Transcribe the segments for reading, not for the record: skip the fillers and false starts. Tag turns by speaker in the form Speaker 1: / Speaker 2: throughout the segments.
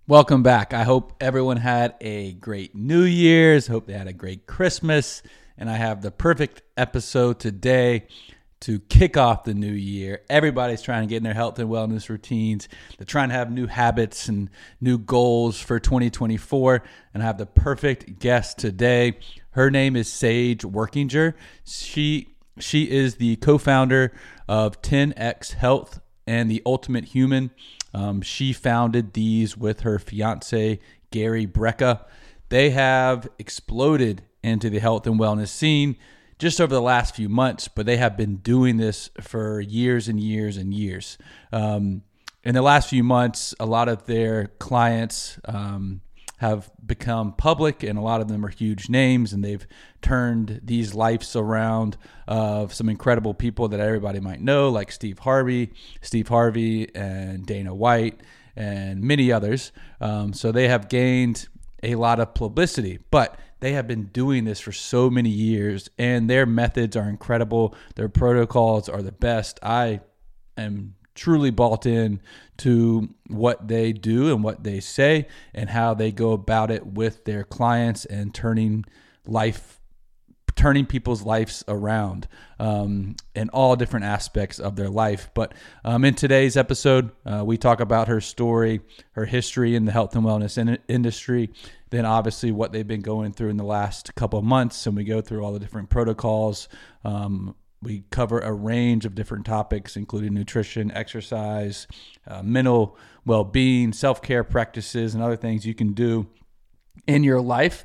Speaker 1: Welcome back. I hope everyone had a great New Year's. Hope they had a great Christmas. And I have the perfect episode today to kick off the new year. Everybody's trying to get in their health and wellness routines. They're trying to have new habits and new goals for 2024. And I have the perfect guest today. Her name is Sage Workinger. She is the co-founder of 10X Health and The Ultimate Human. She founded these with her fiance, Gary Brecka. They have exploded into the health and wellness scene just over the last few months, but they have been doing this for years and years and years. In the last few months, a lot of their clients have become public, and a lot of them are huge names, and they've turned these lives around of some incredible people that everybody might know, like Steve Harvey, and Dana White, and many others. So they have gained a lot of publicity, but they have been doing this for so many years, and their methods are incredible. Their protocols are the best. I am truly bought in to what they do and what they say and how they go about it with their clients and turning people's lives around in all different aspects of their life. But in today's episode, we talk about her story, her history in the health and wellness industry, then obviously what they've been going through in the last couple of months, and we go through all the different protocols. We cover a range of different topics, including nutrition, exercise, mental well-being, self-care practices, and other things you can do in your life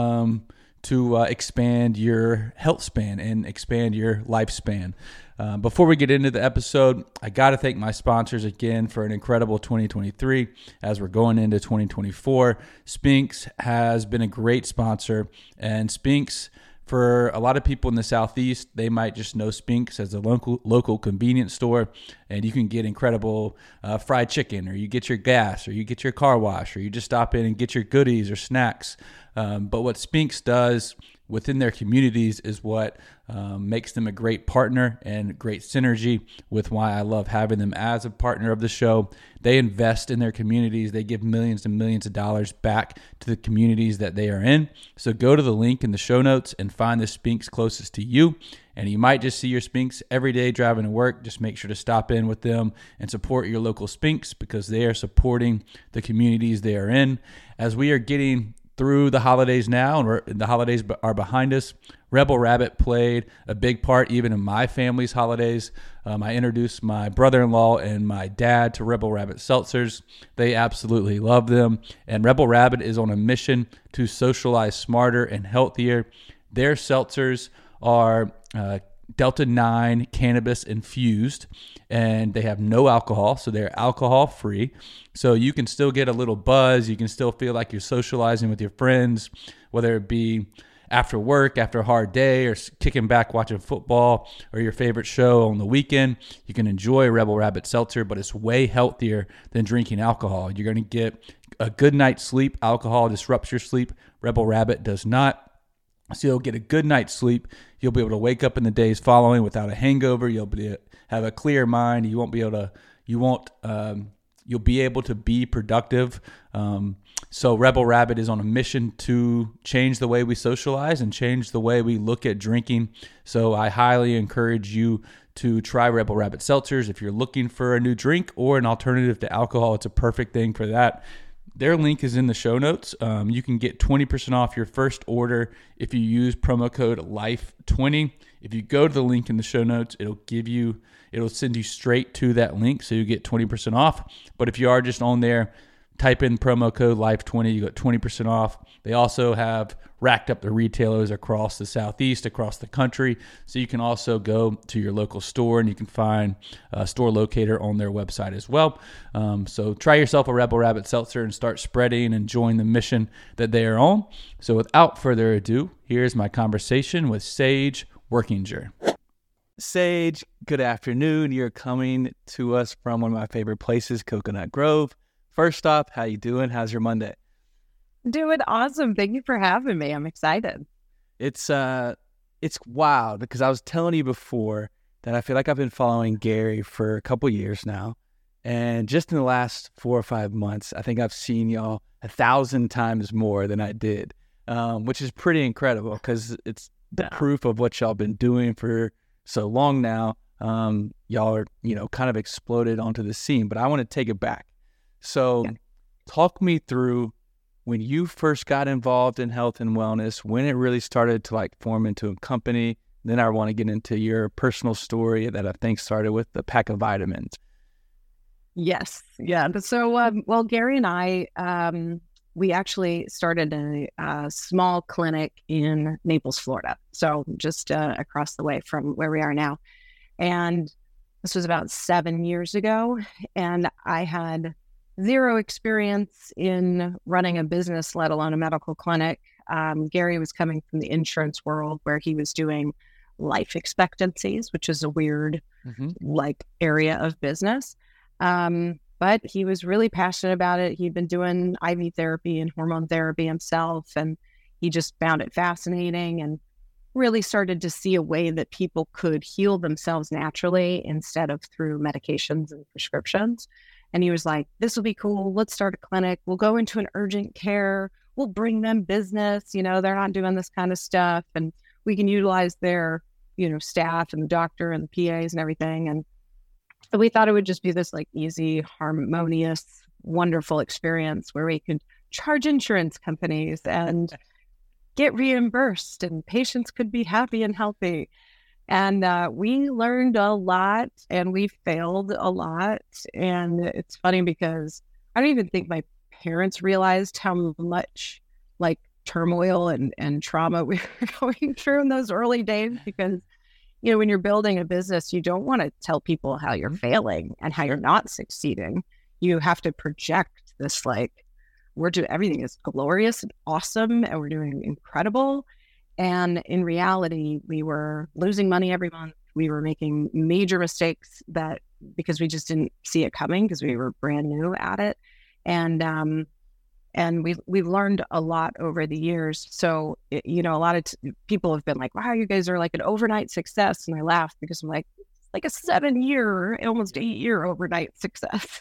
Speaker 1: to expand your health span and expand your lifespan. Before we get into the episode, I got to thank my sponsors again for an incredible 2023 as we're going into 2024. Spinks has been a great sponsor, and Spinks, for a lot of people in the Southeast, they might just know Spinks as a local convenience store, and you can get incredible fried chicken, or you get your gas, or you get your car wash, or you just stop in and get your goodies or snacks. But what Spinks does within their communities is what makes them a great partner and great synergy with why I love having them as a partner of the show. They invest in their communities. They give millions and millions of dollars back to the communities that they are in. So go to the link in the show notes and find the Spinks closest to you. And you might just see your Spinks every day driving to work. Just make sure to stop in with them and support your local Spinks because they are supporting the communities they are in. As we are getting through the holidays now, and the holidays are behind us, Rebel Rabbit played a big part even in my family's holidays. I introduced my brother-in-law and my dad to Rebel Rabbit seltzers. They absolutely love them. And Rebel Rabbit is on a mission to socialize smarter and healthier. Their seltzers are Delta 9 cannabis infused, and they have no alcohol, so they're alcohol free. So you can still get a little buzz. You can still feel like you're socializing with your friends, whether it be after work, after a hard day, or kicking back watching football, or your favorite show on the weekend. You can enjoy Rebel Rabbit seltzer, but it's way healthier than drinking alcohol. You're going to get a good night's sleep. Alcohol disrupts your sleep. Rebel Rabbit does not. So you'll get a good night's sleep. You'll be able to wake up in the days following without a hangover. You'll have a clear mind. You'll be able to be productive. So Rebel Rabbit is on a mission to change the way we socialize and change the way we look at drinking. So I highly encourage you to try Rebel Rabbit seltzers. If you're looking for a new drink or an alternative to alcohol, it's a perfect thing for that. Their link is in the show notes. You can get 20% off your first order if you use promo code LIFE20. If you go to the link in the show notes, it'll send you straight to that link, so you get 20% off. But if you are just on there, type in promo code LIFE20, you get 20% off. They also have racked up the retailers across the Southeast, across the country. So you can also go to your local store and you can find a store locator on their website as well. So try yourself a Rebel Rabbit seltzer and start spreading and join the mission that they are on. So without further ado, here's my conversation with Sage Workinger. Sage, good afternoon. You're coming to us from one of my favorite places, Coconut Grove. First off, how you doing? How's your Monday?
Speaker 2: Doing awesome. Thank you for having me. I'm excited.
Speaker 1: It's wild because I was telling you before that I feel like I've been following Gary for a couple years now,
Speaker 3: And just in the last 4 or 5 months, I think I've seen y'all 1,000 times more than I did, which is pretty incredible because it's the proof of what y'all been doing for so long now. Y'all are, kind of exploded onto the scene, but I want to take it back. So talk me through when you first got involved in health and wellness, when it really started to like form into a company. Then I want to get into your personal story that I think started with the pack of vitamins.
Speaker 2: Yes. Yeah. So, well, Gary and I, we actually started a small clinic in Naples, Florida. So just across the way from where we are now. And this was about 7 years ago. And I had zero experience in running a business, let alone a medical clinic. Gary was coming from the insurance world where he was doing life expectancies, which is a weird area of business. But he was really passionate about it. He'd been doing IV therapy and hormone therapy himself, and he just found it fascinating and really started to see a way that people could heal themselves naturally instead of through medications and prescriptions. And he was like, this will be cool. Let's start a clinic. We'll go into an urgent care. We'll bring them business. They're not doing this kind of stuff. And we can utilize their, staff and the doctor and the PAs and everything. And we thought it would just be this like easy, harmonious, wonderful experience where we could charge insurance companies and get reimbursed and patients could be happy and healthy. And we learned a lot and we failed a lot. And it's funny because I don't even think my parents realized how much like turmoil and trauma we were going through in those early days because, when you're building a business, you don't want to tell people how you're failing and how you're not succeeding. You have to project this like, everything is glorious and awesome and we're doing incredible. And in reality, we were losing money every month. We were making major mistakes because we just didn't see it coming because we were brand new at it. And we've learned a lot over the years. So, a lot of people have been like, wow, you guys are like an overnight success. And I laugh because I'm like, it's like a 7-year, almost 8-year overnight success.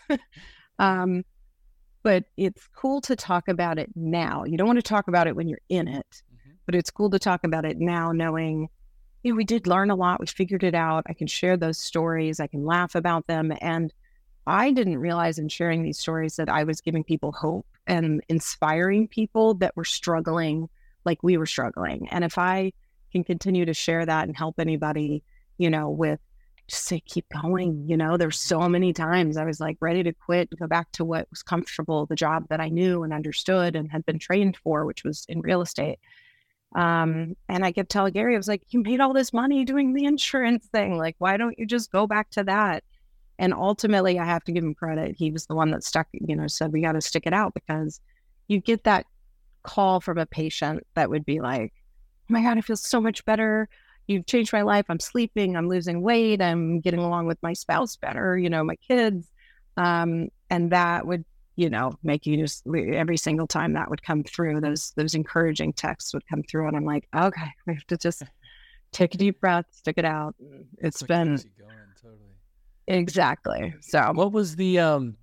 Speaker 2: But it's cool to talk about it now. You don't want to talk about it when you're in it, but it's cool to talk about it now knowing, we did learn a lot. We figured it out. I can share those stories. I can laugh about them. And I didn't realize in sharing these stories that I was giving people hope and inspiring people that were struggling like we were struggling. And if I can continue to share that and help anybody, with just say, keep going, there's so many times I was like ready to quit and go back to what was comfortable, the job that I knew and understood and had been trained for, which was in real estate. And I kept telling Gary, I was like, you made all this money doing the insurance thing. Like, why don't you just go back to that? And ultimately, I have to give him credit. He was the one that said, we got to stick it out because you get that call from a patient that would be like, oh my God, I feel so much better. You've changed my life. I'm sleeping. I'm losing weight. I'm getting along with my spouse better, my kids. And that would, make you just every single time that would come through, those encouraging texts would come through. And I'm like, okay, we have to just take a deep breath, stick it out. It's been
Speaker 3: totally.
Speaker 2: Exactly. So
Speaker 3: what was the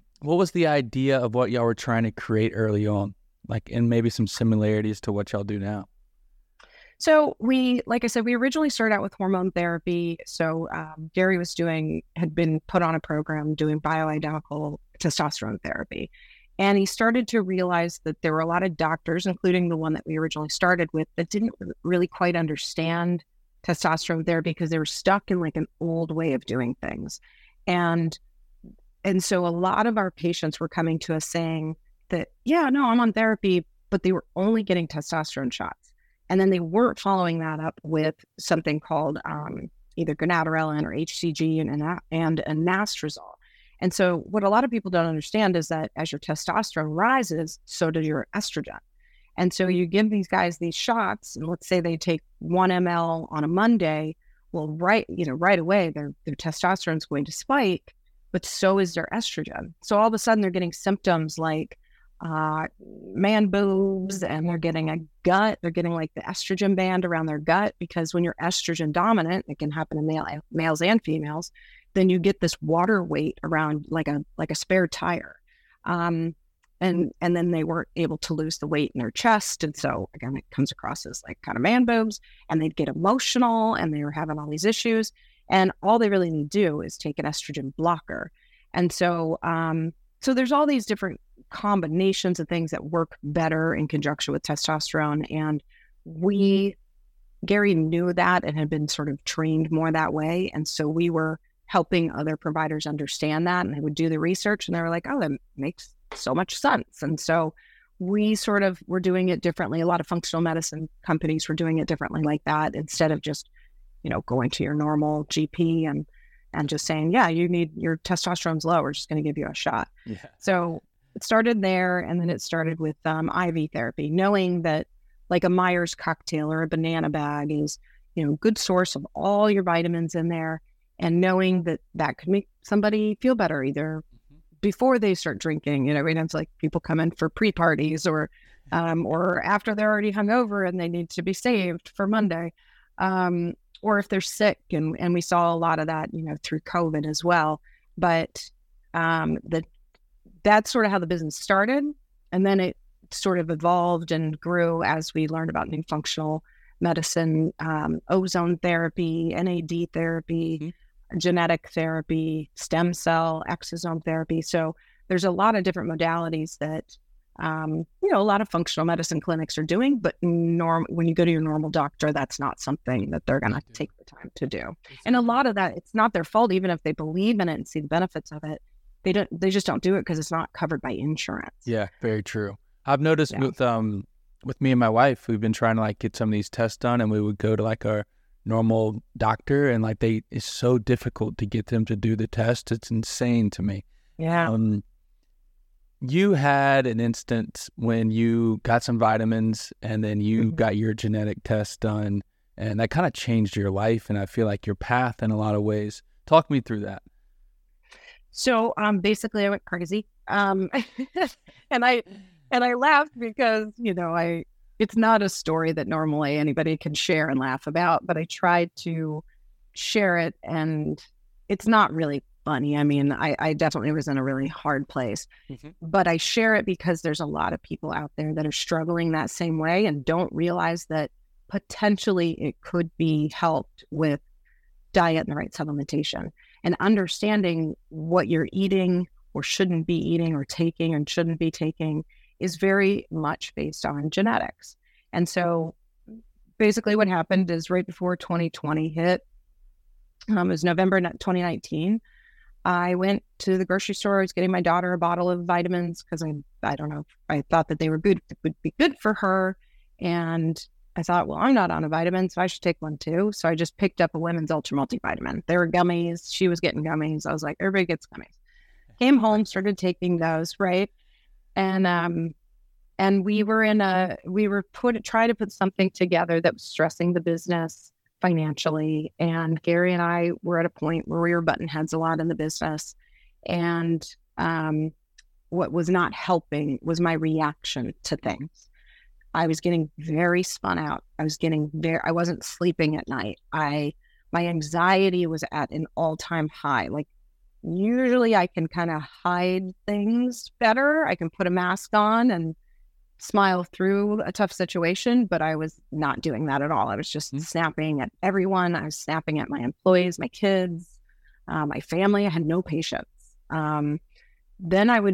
Speaker 3: idea of what y'all were trying to create early on? Like, and maybe some similarities to what y'all do now?
Speaker 2: So like I said, we originally started out with hormone therapy. So Gary had been put on a program doing bioidentical testosterone therapy. And he started to realize that there were a lot of doctors, including the one that we originally started with, that didn't really quite understand testosterone therapy because they were stuck in like an old way of doing things. And so a lot of our patients were coming to us saying that, yeah, no, I'm on therapy, but they were only getting testosterone shots. And then they weren't following that up with something called either gonadorelin or HCG and anastrozole. And so what a lot of people don't understand is that as your testosterone rises, so does your estrogen. And so you give these guys these shots, and let's say they take 1 ml on a Monday. Well, right away, their testosterone is going to spike, but so is their estrogen. So all of a sudden, they're getting symptoms like man boobs, and they're getting a gut. They're getting like the estrogen band around their gut because when you're estrogen dominant, it can happen in males and females. then you get this water weight around like a spare tire. And then they weren't able to lose the weight in their chest. And so again, it comes across as like kind of man boobs, and they'd get emotional and they were having all these issues. And all they really need to do is take an estrogen blocker. And so, so there's all these different combinations of things that work better in conjunction with testosterone. And Gary knew that and had been sort of trained more that way. And so we were helping other providers understand that, and they would do the research and they were like, oh, that makes so much sense. And so we sort of were doing it differently. A lot of functional medicine companies were doing it differently like that, instead of just, going to your normal GP and just saying, yeah, your testosterone's low, we're just going to give you a shot. Yeah. So it started there, and then it started with IV therapy, knowing that like a Myers cocktail or a banana bag is, good source of all your vitamins in there, and knowing that could make somebody feel better either before they start drinking. It's like people come in for pre-parties or after they're already hungover and they need to be saved for Monday, or if they're sick, and we saw a lot of that, through COVID as well. But that's sort of how the business started, and then it sort of evolved and grew as we learned about new functional medicine, ozone therapy, NAD therapy, genetic therapy, stem cell, exosome therapy. So there's a lot of different modalities that, a lot of functional medicine clinics are doing, but when you go to your normal doctor, that's not something that they're going to take the time to do. And a lot of that, it's not their fault, even if they believe in it and see the benefits of it. They just don't do it because it's not covered by insurance.
Speaker 3: Yeah, very true. I've noticed with me and my wife, we've been trying to like get some of these tests done, and we would go to like our normal doctor, and like it's so difficult to get them to do the test. It's insane to me.
Speaker 2: Yeah.
Speaker 3: You had an instance when you got some vitamins and then you got your genetic test done, and that kind of changed your life, and I feel like your path in a lot of ways. Talk me through that.
Speaker 2: So basically I went crazy. And I laughed because, it's not a story that normally anybody can share and laugh about, but I tried to share it, and it's not really funny. I mean, I definitely was in a really hard place, but I share it because there's a lot of people out there that are struggling that same way and don't realize that potentially it could be helped with diet and the right supplementation, and understanding what you're eating or shouldn't be eating or taking and shouldn't be taking is very much based on genetics. And so basically what happened is right before 2020 hit, it was November 2019, I went to the grocery store. I was getting my daughter a bottle of vitamins because I don't know, I thought that they would be good for her. And I thought, well, I'm not on a vitamin, so I should take one too. So I just picked up a women's ultra multivitamin. They were gummies. She was getting gummies. I was like, everybody gets gummies. Came home, started taking those, right? And we were trying to put something together that was stressing the business financially. And Gary and I were at a point where we were button heads a lot in the business. And what was not helping was my reaction to things. I was getting very spun out. I wasn't sleeping at night. My anxiety was at an all-time high. Like, usually I can kind of hide things better. I can put a mask on and smile through a tough situation, but I was not doing that at all. I was just snapping at everyone. I was snapping at my employees, my kids, my family. I had no patience. Then I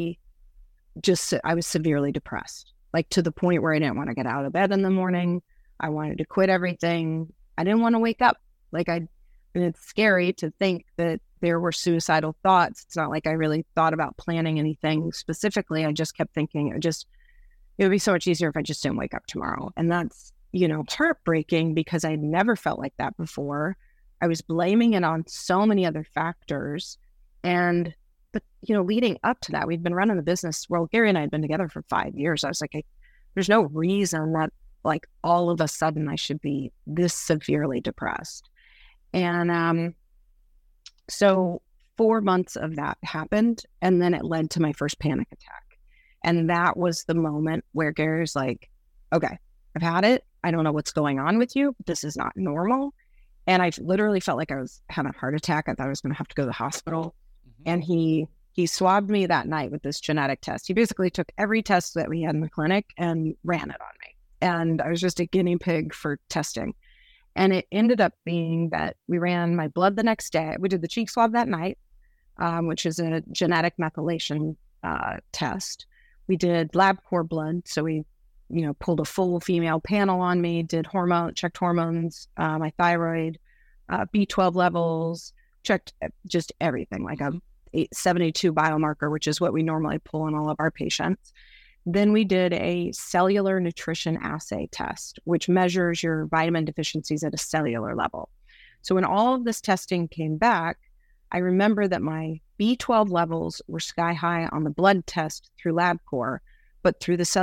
Speaker 2: was severely depressed, like to the point where I didn't want to get out of bed in the morning. I wanted to quit everything. I didn't want to wake up. And it's scary to think that there were suicidal thoughts. It's not like I really thought about planning anything specifically. I just kept thinking it would be so much easier if I just didn't wake up tomorrow. And that's, heartbreaking because I never felt like that before. I was blaming it on so many other factors. But leading up to that, we'd been running the business. Well, Gary and I had been together for 5 years. I was like, there's no reason that like all of a sudden I should be this severely depressed. And so 4 months of that happened, and then it led to my first panic attack. And that was the moment where Gary's like, okay, I've had it. I don't know what's going on with you, but this is not normal. And I literally felt like I was having a heart attack. I thought I was going to have to go to the hospital.
Speaker 1: Mm-hmm.
Speaker 2: And he swabbed me that night with this genetic test. He basically took every test that we had in the clinic and ran it on me. And I was just a guinea pig for testing. And it ended up being that we ran my blood the next day. We did the cheek swab that night, which is a genetic methylation test. We did LabCorp blood. So we, pulled a full female panel on me, did checked hormones, my thyroid, B12 levels, checked just everything, like a 72 biomarker, which is what we normally pull on all of our patients. Then we did a cellular nutrition assay test, which measures your vitamin deficiencies at a cellular level. So when all of this testing came back, I remember that my B12 levels were sky high on the blood test through LabCorp, but through the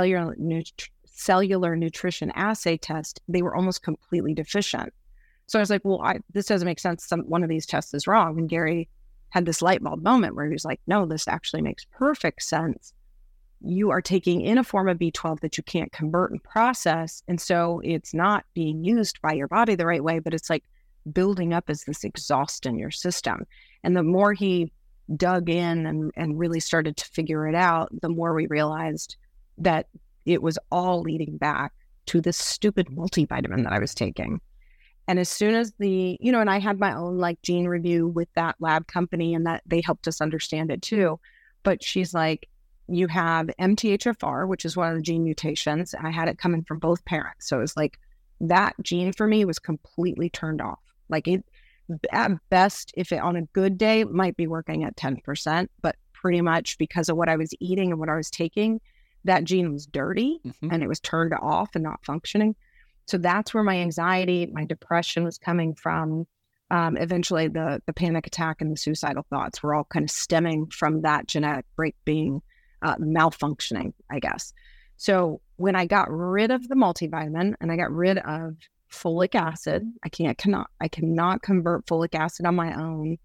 Speaker 2: cellular nutrition assay test, they were almost completely deficient. So I was like, well, this doesn't make sense. One of these tests is wrong. And Gary had this light bulb moment where he was like, no, this actually makes perfect sense. You are taking in a form of B12 that you can't convert and process. And so it's not being used by your body the right way, but it's like building up as this exhaust in your system. And the more he dug in and really started to figure it out, the more we realized that it was all leading back to this stupid multivitamin that I was taking. And as soon as and I had my own like gene review with that lab company, and that they helped us understand it too. But she's like, you have MTHFR, which is one of the gene mutations. I had it coming from both parents. So it was like that gene for me was completely turned off. Like it, at best, if it on a good day, might be working at 10%, but pretty much because of what I was eating and what I was taking, that gene was dirty and it was turned off and not functioning. So that's where my anxiety, my depression was coming from. Eventually the panic attack and the suicidal thoughts were all kind of stemming from that genetic break being malfunctioning, I guess. So when I got rid of the multivitamin and I got rid of folic acid, I cannot convert folic acid on my own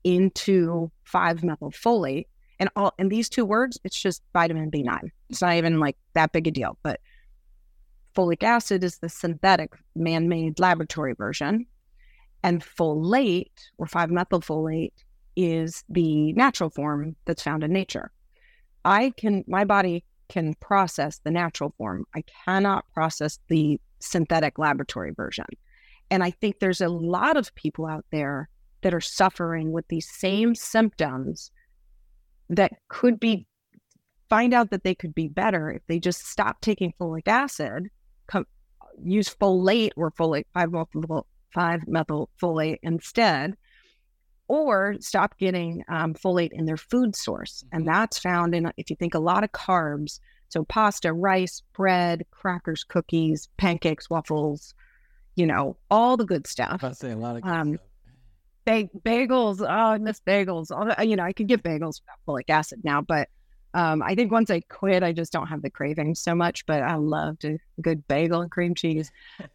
Speaker 2: into 5-methylfolate. And these two words, it's just vitamin B9. It's not even like that big a deal. But folic acid is the synthetic man-made laboratory version. And folate, or 5-methylfolate, is the natural form that's found in nature. My body can process the natural form. I cannot process the synthetic laboratory version. And I think there's a lot of people out there that are suffering with these same symptoms that find out that they could be better if they just stop taking folic acid, use folate or folate 5-methylfolate instead, or stop getting folate in their food source. And that's found in, if you think, a lot of carbs. So pasta, rice, bread, crackers, cookies, pancakes, waffles, all the good stuff.
Speaker 3: I say a lot of good stuff.
Speaker 2: Bagels. Oh, I miss bagels. I could get bagels without folic acid now, but I think once I quit, I just don't have the craving so much, but I loved a good bagel and cream cheese.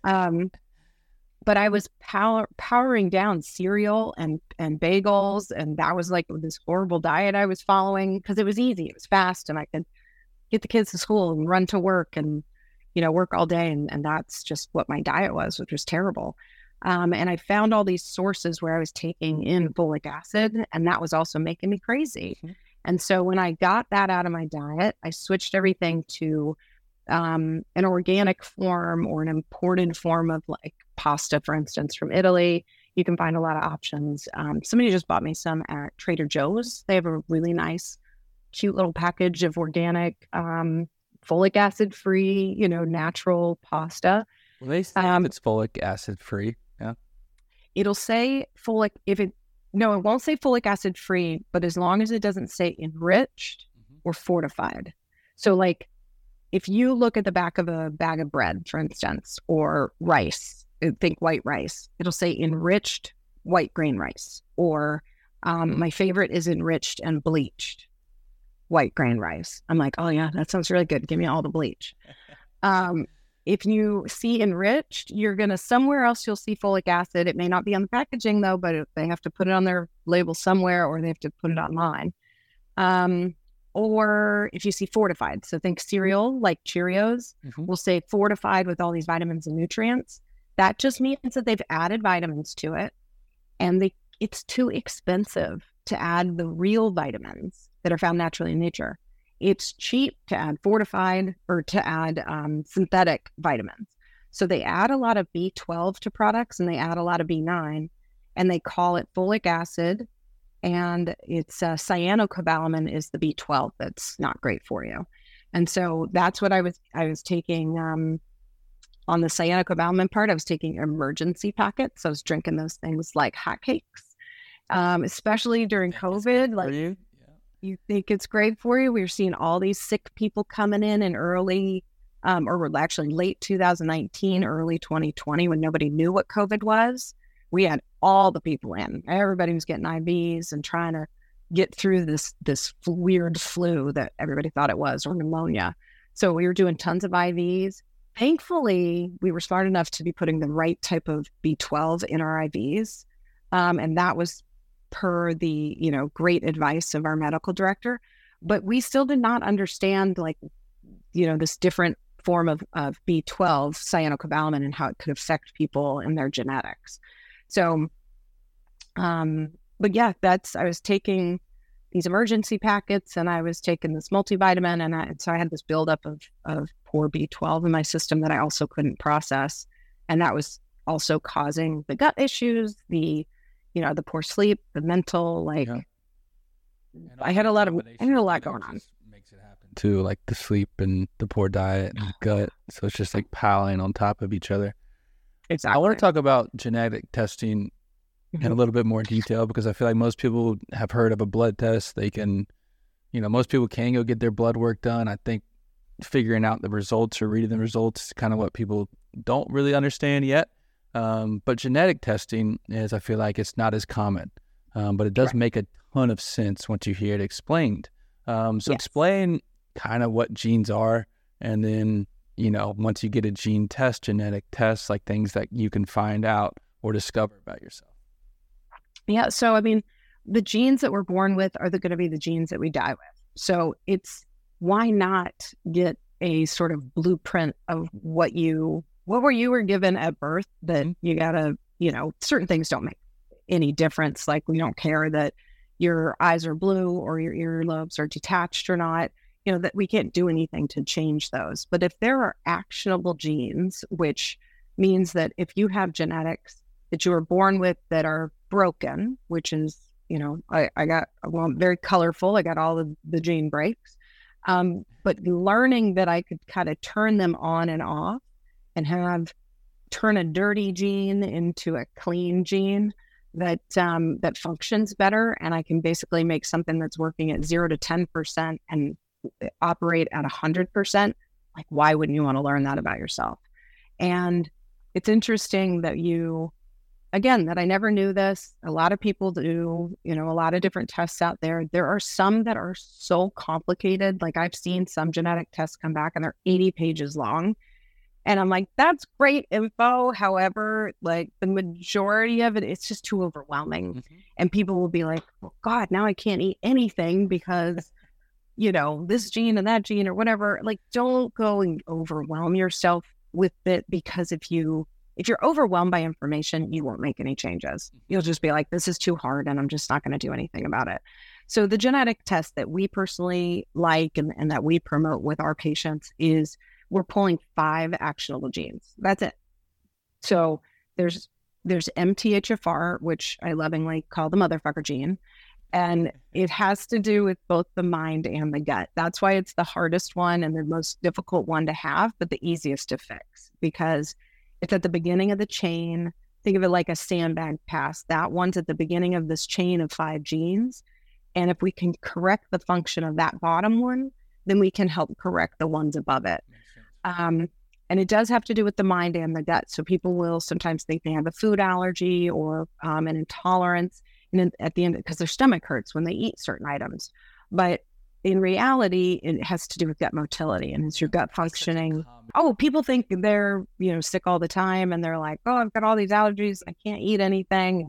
Speaker 2: But I was powering down cereal and bagels, and that was like this horrible diet I was following because it was easy, it was fast, and I could get the kids to school and run to work and work all day, and that's just what my diet was, which was terrible. And I found all these sources where I was taking in folic acid, and that was also making me crazy. And so when I got that out of my diet, I switched everything to an organic form or an imported form of like pasta, for instance, from Italy. You can find a lot of options. Somebody just bought me some at Trader Joe's. They have a really nice, cute little package of organic, folic acid free, natural pasta.
Speaker 3: Well, they say it's folic acid free. Yeah.
Speaker 2: It'll say it won't say folic acid free, but as long as it doesn't say enriched or fortified. So like, if you look at the back of a bag of bread, for instance, or rice, think white rice, it'll say enriched white grain rice. Or my favorite is enriched and bleached white grain rice. I'm like, oh yeah, that sounds really good. Give me all the bleach. If you see enriched, somewhere else you'll see folic acid. It may not be on the packaging though, but they have to put it on their label somewhere, or they have to put it online. Or if you see fortified, so think cereal like Cheerios will say fortified with all these vitamins and nutrients. That just means that they've added vitamins to it, and it's too expensive to add the real vitamins that are found naturally in nature. It's cheap to add fortified or to add synthetic vitamins. So they add a lot of B12 to products, and they add a lot of B9, and they call it folic acid. And it's cyanocobalamin is the B12 that's not great for you. And so that's what I was taking on the cyanocobalamin part. I was taking emergency packets. I was drinking those things like hotcakes, especially during COVID. Like, you think it's great for you? We were seeing all these sick people coming in early, or actually late 2019, early 2020, when nobody knew what COVID was. We had all the people in. Everybody was getting IVs and trying to get through this weird flu that everybody thought it was, or pneumonia. So we were doing tons of IVs. Thankfully, we were smart enough to be putting the right type of B12 in our IVs. And that was per the, great advice of our medical director. But we still did not understand, this different form of B12, cyanocobalamin, and how it could affect people and their genetics. So, but yeah, I was taking these emergency packets, and I was taking this multivitamin, and so I had this buildup of poor B12 in my system that I also couldn't process. And that was also causing the gut issues, the poor sleep, the mental, I had a lot going on.
Speaker 3: Makes it happen too, like the sleep and the poor diet and the gut. So it's just like piling on top of each other.
Speaker 2: Exactly.
Speaker 3: I want to talk about genetic testing in a little bit more detail, because I feel like most people have heard of a blood test. They can, most people can go get their blood work done. I think figuring out the results or reading the results is kind of what people don't really understand yet. But genetic testing I feel like it's not as common, but it does make a ton of sense once you hear it explained. Explain kind of what genes are, and then, once you get a gene test, genetic tests, like things that you can find out or discover about yourself.
Speaker 2: Yeah. So, the genes that we're born with are going to be the genes that we die with. So why not get a sort of blueprint of what you were given at birth, that you gotta, certain things don't make any difference. Like, we don't care that your eyes are blue or your earlobes are detached or not, that we can't do anything to change those. But if there are actionable genes, which means that if you have genetics that you were born with that are broken, which is, I'm very colorful. I got all of the gene breaks. But learning that I could kind of turn them on and off, and turn a dirty gene into a clean gene that functions better, and I can basically make something that's working at 0 to 10% and operate at 100%. Like, why wouldn't you want to learn that about yourself? And it's interesting that that I never knew this. A lot of people do, a lot of different tests out there. There are some that are so complicated. Like, I've seen some genetic tests come back and they're 80 pages long. And I'm like, that's great info. However, the majority of it, it's just too overwhelming. Mm-hmm. And people will be like, oh God, now I can't eat anything because, this gene and that gene or whatever. Like, don't go and overwhelm yourself with it, because if you're overwhelmed by information, you won't make any changes. You'll just be like, this is too hard and I'm just not going to do anything about it. So the genetic test that we personally like and that we promote with our patients is we're pulling 5 actionable genes. That's it. So there's MTHFR, which I lovingly call the motherfucker gene. And it has to do with both the mind and the gut. That's why it's the hardest one and the most difficult one to have, but the easiest to fix, because it's at the beginning of the chain. Think of it like a sandbag pass. That one's at the beginning of this chain of 5 genes. And if we can correct the function of that bottom one, then we can help correct the ones above it. And it does have to do with the mind and the gut. So people will sometimes think they have a food allergy or an intolerance, and then at the end, because their stomach hurts when they eat certain items. But in reality, it has to do with gut motility, and it's your gut functioning. Oh, people think they're, sick all the time, and they're like, oh, I've got all these allergies, I can't eat anything.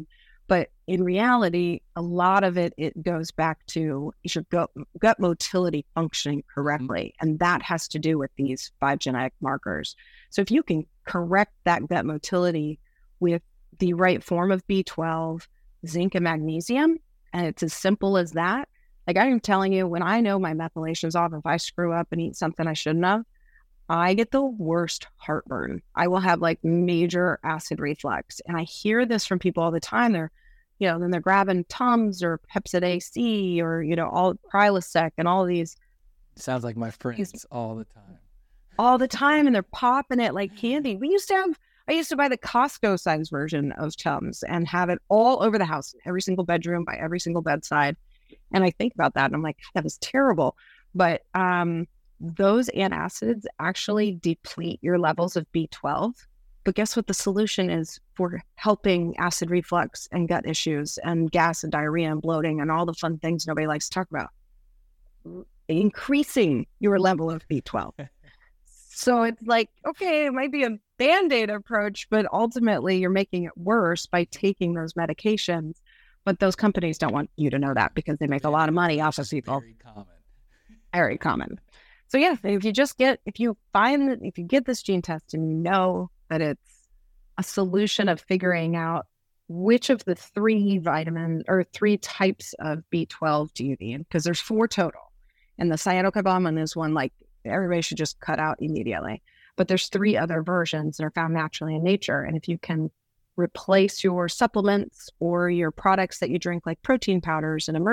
Speaker 2: But in reality, a lot of it goes back to your gut motility functioning correctly. And that has to do with these 5 genetic markers. So if you can correct that gut motility with the right form of B12, zinc, and magnesium, and it's as simple as that. Like I'm telling you, when I know my methylation's off, if I screw up and eat something I shouldn't have, I get the worst heartburn. I will have like major acid reflux. And I hear this from people all the time. Then they're grabbing Tums or Pepcid AC or, all Prilosec and all these.
Speaker 3: Sounds like my friends all the time.
Speaker 2: All the time. And they're popping it like candy. I used to buy the Costco size version of Tums and have it all over the house, every single bedroom, by every single bedside. And I think about that and I'm like, that was terrible. But those antacids actually deplete your levels of B12. But guess what the solution is for helping acid reflux and gut issues and gas and diarrhea and bloating and all the fun things nobody likes to talk about? Increasing your level of B12. So it's like, okay, it might be a Band-Aid approach, but ultimately you're making it worse by taking those medications. But those companies don't want you to know that because they make a lot of money off of people. Very common. So yeah, if you get this gene test and you know that it's a solution of figuring out which of the 3 vitamins or 3 types of B12 do you need, because there's 4 total. And the cyanocobalamin is one like everybody should just cut out immediately. But there's 3 other versions that are found naturally in nature. And if you can replace your supplements or your products that you drink, like protein powders and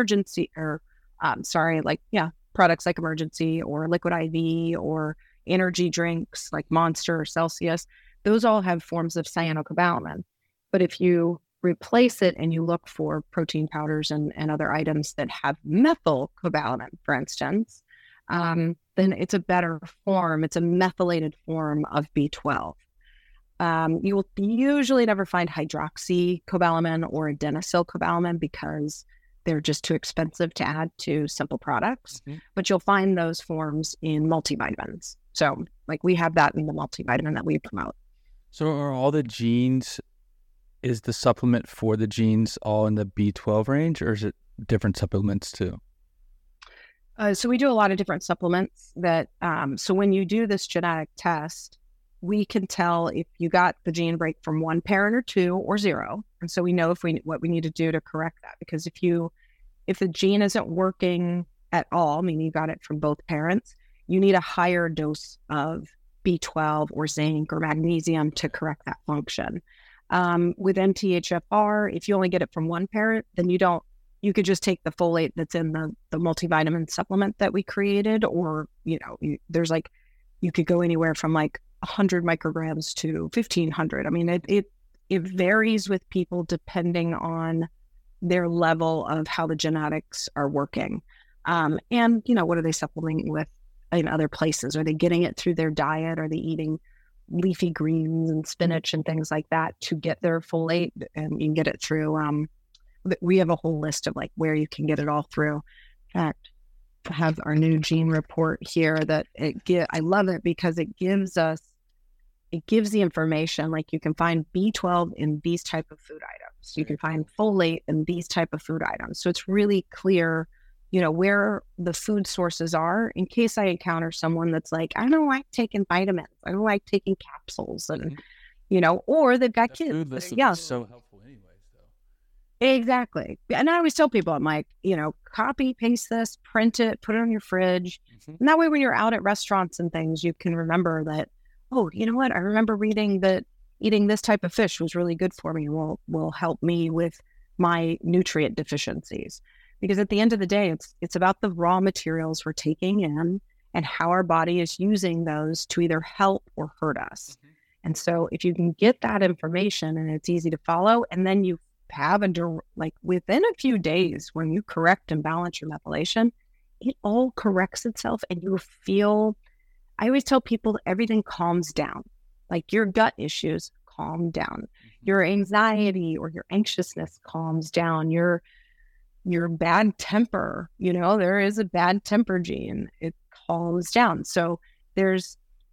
Speaker 2: products like Emergency or Liquid IV or energy drinks like Monster or Celsius, those all have forms of cyanocobalamin. But if you replace it and you look for protein powders and other items that have methylcobalamin, for instance, then it's a better form. It's a methylated form of B12. You will usually never find hydroxycobalamin or adenosylcobalamin because they're just too expensive to add to simple products. Mm-hmm. But you'll find those forms in multivitamins. So like we have that in the multivitamin that we promote.
Speaker 3: So are all the genes, is the supplement for the genes all in the B12 range, or is it different supplements too?
Speaker 2: So we do a lot of different supplements that, so when you do this genetic test, we can tell if you got the gene break from 1 parent or 2 or 0. And so we know what we need to do to correct that. Because if the gene isn't working at all, meaning you got it from both parents, you need a higher dose of B12 or zinc or magnesium to correct that function. With MTHFR, if you only get it from 1 parent, then you could just take the folate that's in the multivitamin supplement that we created, or, there's like, you could go anywhere from like 100 micrograms to 1500. I mean, it varies with people depending on their level of how the genetics are working. And, what are they supplementing with in other places? Are they getting it through their diet? Are they eating leafy greens and spinach and things like that to get their folate? And you can get it through, we have a whole list of like where you can get it all through. In fact, I have our new gene report here that I love it because it gives the information, like you can find B12 in these type of food items. You can find folate in these type of food items. So it's really clear, where the food sources are in case I encounter someone that's like, I don't like taking vitamins. I don't like taking capsules and, or they've got kids.
Speaker 3: Food list is so helpful anyways, though.
Speaker 2: Exactly. And I always tell people, I'm like, copy, paste this, print it, put it on your fridge. Mm-hmm. And that way, when you're out at restaurants and things, you can remember that, oh, you know what? I remember reading that eating this type of fish was really good for me and will help me with my nutrient deficiencies. Because at the end of the day, it's about the raw materials we're taking in and how our body is using those to either help or hurt us. Mm-hmm. And so if you can get that information and it's easy to follow, and then you have within a few days when you correct and balance your methylation, it all corrects itself and you feel, I always tell people that everything calms down. Like your gut issues calm down. Mm-hmm. Your anxiety or your anxiousness calms down. Your bad temper, there is a bad temper gene. It calms down. So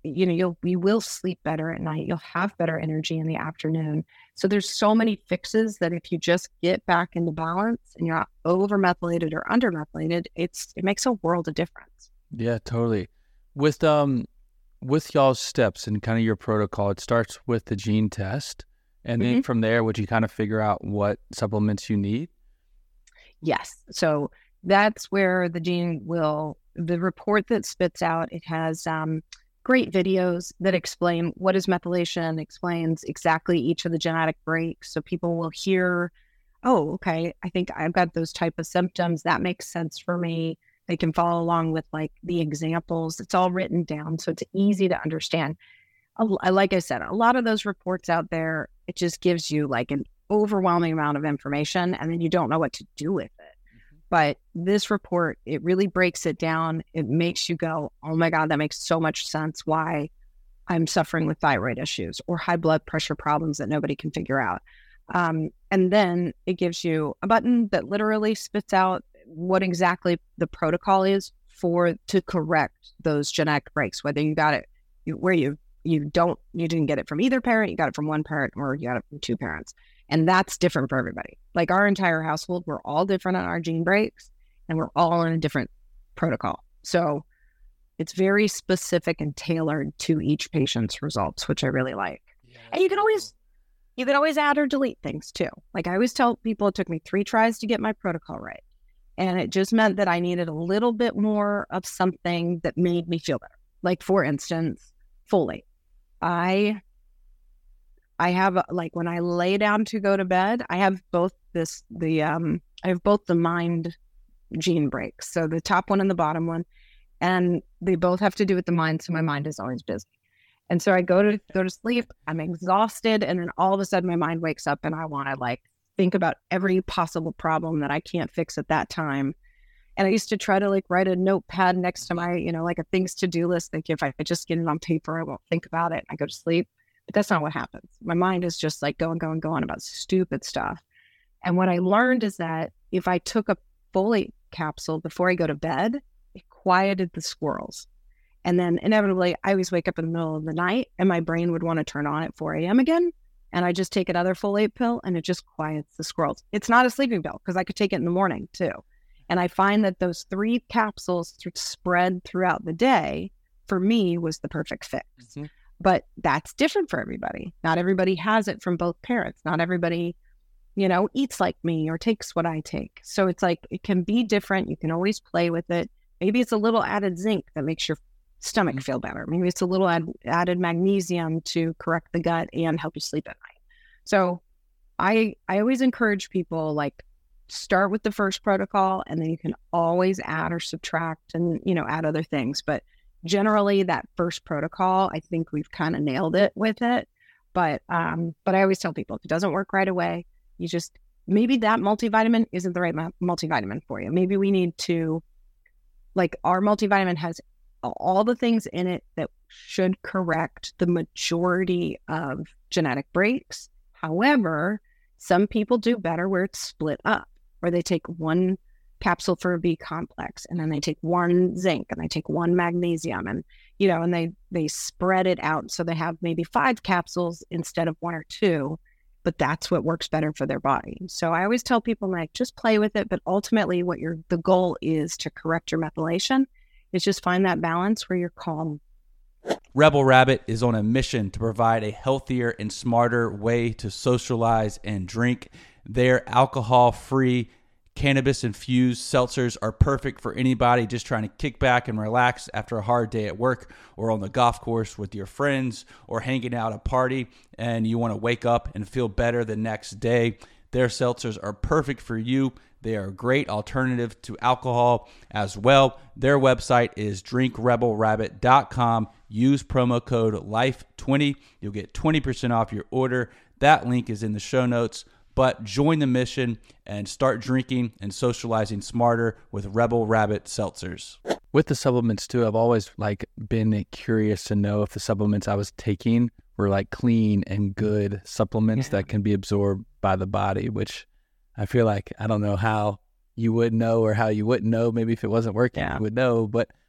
Speaker 2: you will sleep better at night. You'll have better energy in the afternoon. So there's so many fixes that if you just get back into balance and you're not over methylated or under methylated, it makes a world of difference.
Speaker 3: Yeah, totally. With y'all's steps and kind of your protocol, it starts with the gene test. And then from there, would you kind of figure out what supplements you need?
Speaker 2: Yes. So that's where the report that spits out, it has great videos that explain what is methylation, explains exactly each of the genetic breaks. So people will hear, oh, okay, I think I've got those type of symptoms. That makes sense for me. They can follow along with like the examples. It's all written down, so it's easy to understand. Like I said, a lot of those reports out there, it just gives you like an overwhelming amount of information, and then you don't know what to do with it. But this report, it really breaks it down. It makes you go, oh my God, that makes so much sense why I'm suffering with thyroid issues or high blood pressure problems that nobody can figure out. And then it gives you a button that literally spits out what exactly the protocol is to correct those genetic breaks, whether you got it where you didn't get it from either parent, you got it from one parent, or you got it from two parents. And that's different for everybody. Like our entire household, we're all different on our gene breaks, and we're all in a different protocol. So it's very specific and tailored to each patient's results, which I really like. Yeah, and you can always add or delete things too. Like I always tell people, it took me 3 tries to get my protocol right. And it just meant that I needed a little bit more of something that made me feel better. Like for instance, folate. I have, like, when I lay down to go to bed, I have both the mind gene breaks. So the top one and the bottom one, and they both have to do with the mind. So my mind is always busy. And so I go to sleep, I'm exhausted. And then all of a sudden my mind wakes up and I want to like think about every possible problem that I can't fix at that time. And I used to try to like write a notepad next to my, like a things to do list. Like if I just get it on paper, I won't think about it. I go to sleep. But that's not what happens. My mind is just like going about stupid stuff. And what I learned is that if I took a folate capsule before I go to bed, it quieted the squirrels. And then inevitably, I always wake up in the middle of the night and my brain would want to turn on at 4 a.m. again. And I just take another folate pill and it just quiets the squirrels. It's not a sleeping pill because I could take it in the morning too. And I find that those 3 capsules spread throughout the day for me was the perfect fix. Mm-hmm. But that's different for everybody. Not everybody has it from both parents. Not everybody, eats like me or takes what I take. So it's like, it can be different. You can always play with it. Maybe it's a little added zinc that makes your stomach feel better. Maybe it's a little added magnesium to correct the gut and help you sleep at night. So I always encourage people, like, start with the first protocol and then you can always add or subtract and, add other things. But generally that first protocol, I think we've kind of nailed it with it. But I always tell people, if it doesn't work right away, maybe that multivitamin isn't the right multivitamin for you. Maybe we need to, like, our multivitamin has all the things in it that should correct the majority of genetic breaks. However, some people do better where it's split up, where they take one capsule for a B complex, and then they take one zinc, and they take one magnesium, and and they spread it out so they have maybe 5 capsules instead of 1 or 2, but that's what works better for their body. So I always tell people, like, just play with it, but ultimately what the goal is to correct your methylation is just find that balance where you're calm.
Speaker 1: Rebel Rabbit is on a mission to provide a healthier and smarter way to socialize and drink. Their alcohol-free, cannabis-infused seltzers are perfect for anybody just trying to kick back and relax after a hard day at work or on the golf course with your friends or hanging out at a party and you want to wake up and feel better the next day. Their seltzers are perfect for you. They are a great alternative to alcohol as well. Their website is drinkrebelrabbit.com. Use promo code LIFE20. You'll get 20% off your order. That link is in the show notes. But join the mission and start drinking and socializing smarter with Rebel Rabbit seltzers.
Speaker 3: With the supplements too, I've always been curious to know if the supplements I was taking were clean and good supplements that can be absorbed by the body, which I feel like I don't know how you would know or how you wouldn't know. Maybe if it wasn't working, you would know. But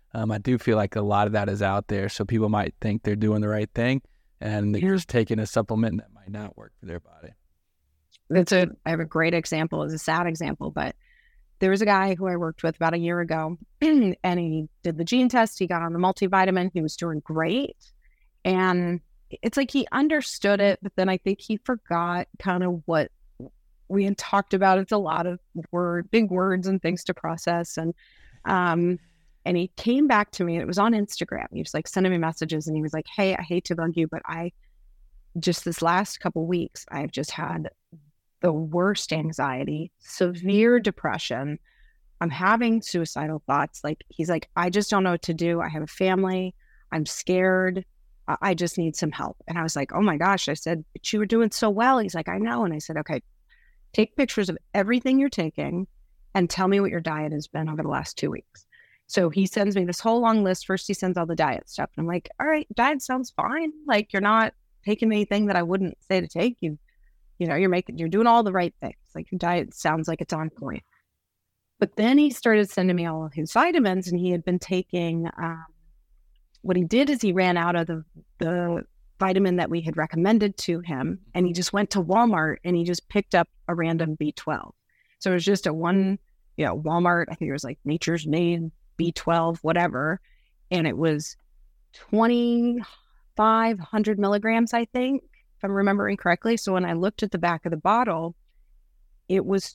Speaker 3: I do feel like a lot of that is out there. So people might think they're doing the right thing and they're just taking a supplement that might not work for their body.
Speaker 2: I have a great example. It's a sad example, but there was a guy who I worked with about a year ago and he did the gene test. He got on the multivitamin. He was doing great. And it's like he understood it, but then I think he forgot kind of what we had talked about. It's a lot of big words and things to process. And he came back to me, and it was on Instagram. He was like sending me messages, and he was like, "Hey, I hate to bug you, but just this last couple of weeks, I've just had the worst anxiety, severe depression. I'm having suicidal thoughts." Like, he's like, "I just don't know what to do. I have a family. I'm scared. I just need some help." And I was like, "Oh my gosh." I said, "But you were doing so well." He's like, "I know." And I said, "Okay, take pictures of everything you're taking and tell me what your diet has been over the last 2 weeks." So he sends me this whole long list. First, he sends all the diet stuff. And I'm like, "All right, diet sounds fine. Like, you're not taking anything that I wouldn't say to take. You know, you're doing all the right things. Like, your diet sounds like it's on point." But then he started sending me all of his vitamins, and he had been taking, what he did is he ran out of the vitamin that we had recommended to him, and he just went to Walmart and he just picked up a random B12. So it was just Walmart, I think it was like Nature's Made B12, whatever. And it was 2,500 milligrams, I think, if I'm remembering correctly. So when I looked at the back of the bottle, it was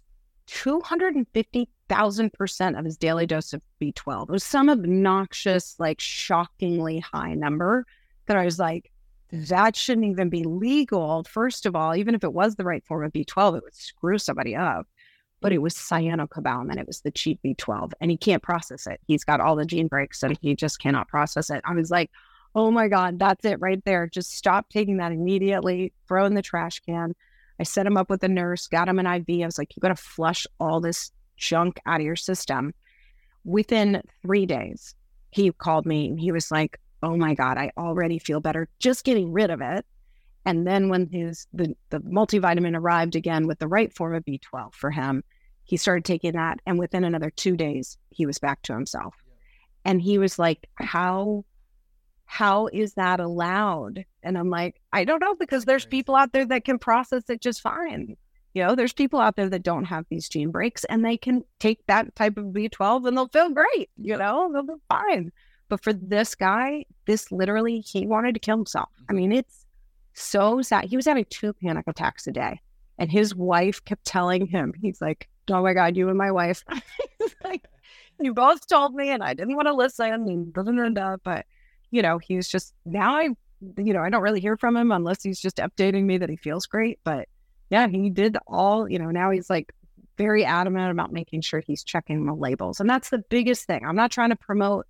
Speaker 2: 250,000% of his daily dose of B12. It was some obnoxious, like, shockingly high number that I was like, that shouldn't even be legal. First of all, even if it was the right form of B12, it would screw somebody up. But it was cyanocobalamin. It was the cheap B12, and he can't process it. He's got all the gene breaks, and he just cannot process it. I was like, oh my God, that's it right there. Just stop taking that immediately. Throw in the trash can. I set him up with a nurse, got him an IV. I was like, you got to flush all this junk out of your system. Within 3 days, he called me and he was like, oh my God, I already feel better just getting rid of it. And then when the multivitamin arrived again with the right form of B12 for him, he started taking that. And within another 2 days, he was back to himself. And he was like, how is that allowed? And I'm like, I don't know, because there's people out there that can process it just fine. You know, there's people out there that don't have these gene breaks, and they can take that type of B12 and they'll feel great. You know, they'll be fine. But for this guy, literally, he wanted to kill himself. I mean, it's so sad. He was having 2 panic attacks a day. And his wife kept telling him, he's like, oh my God, you and my wife. He's like, you both told me and I didn't want to listen. And but, you know, he was just, now I don't really hear from him unless he's just updating me that he feels great. But yeah, he did all, now he's like very adamant about making sure he's checking the labels. And that's the biggest thing. I'm not trying to promote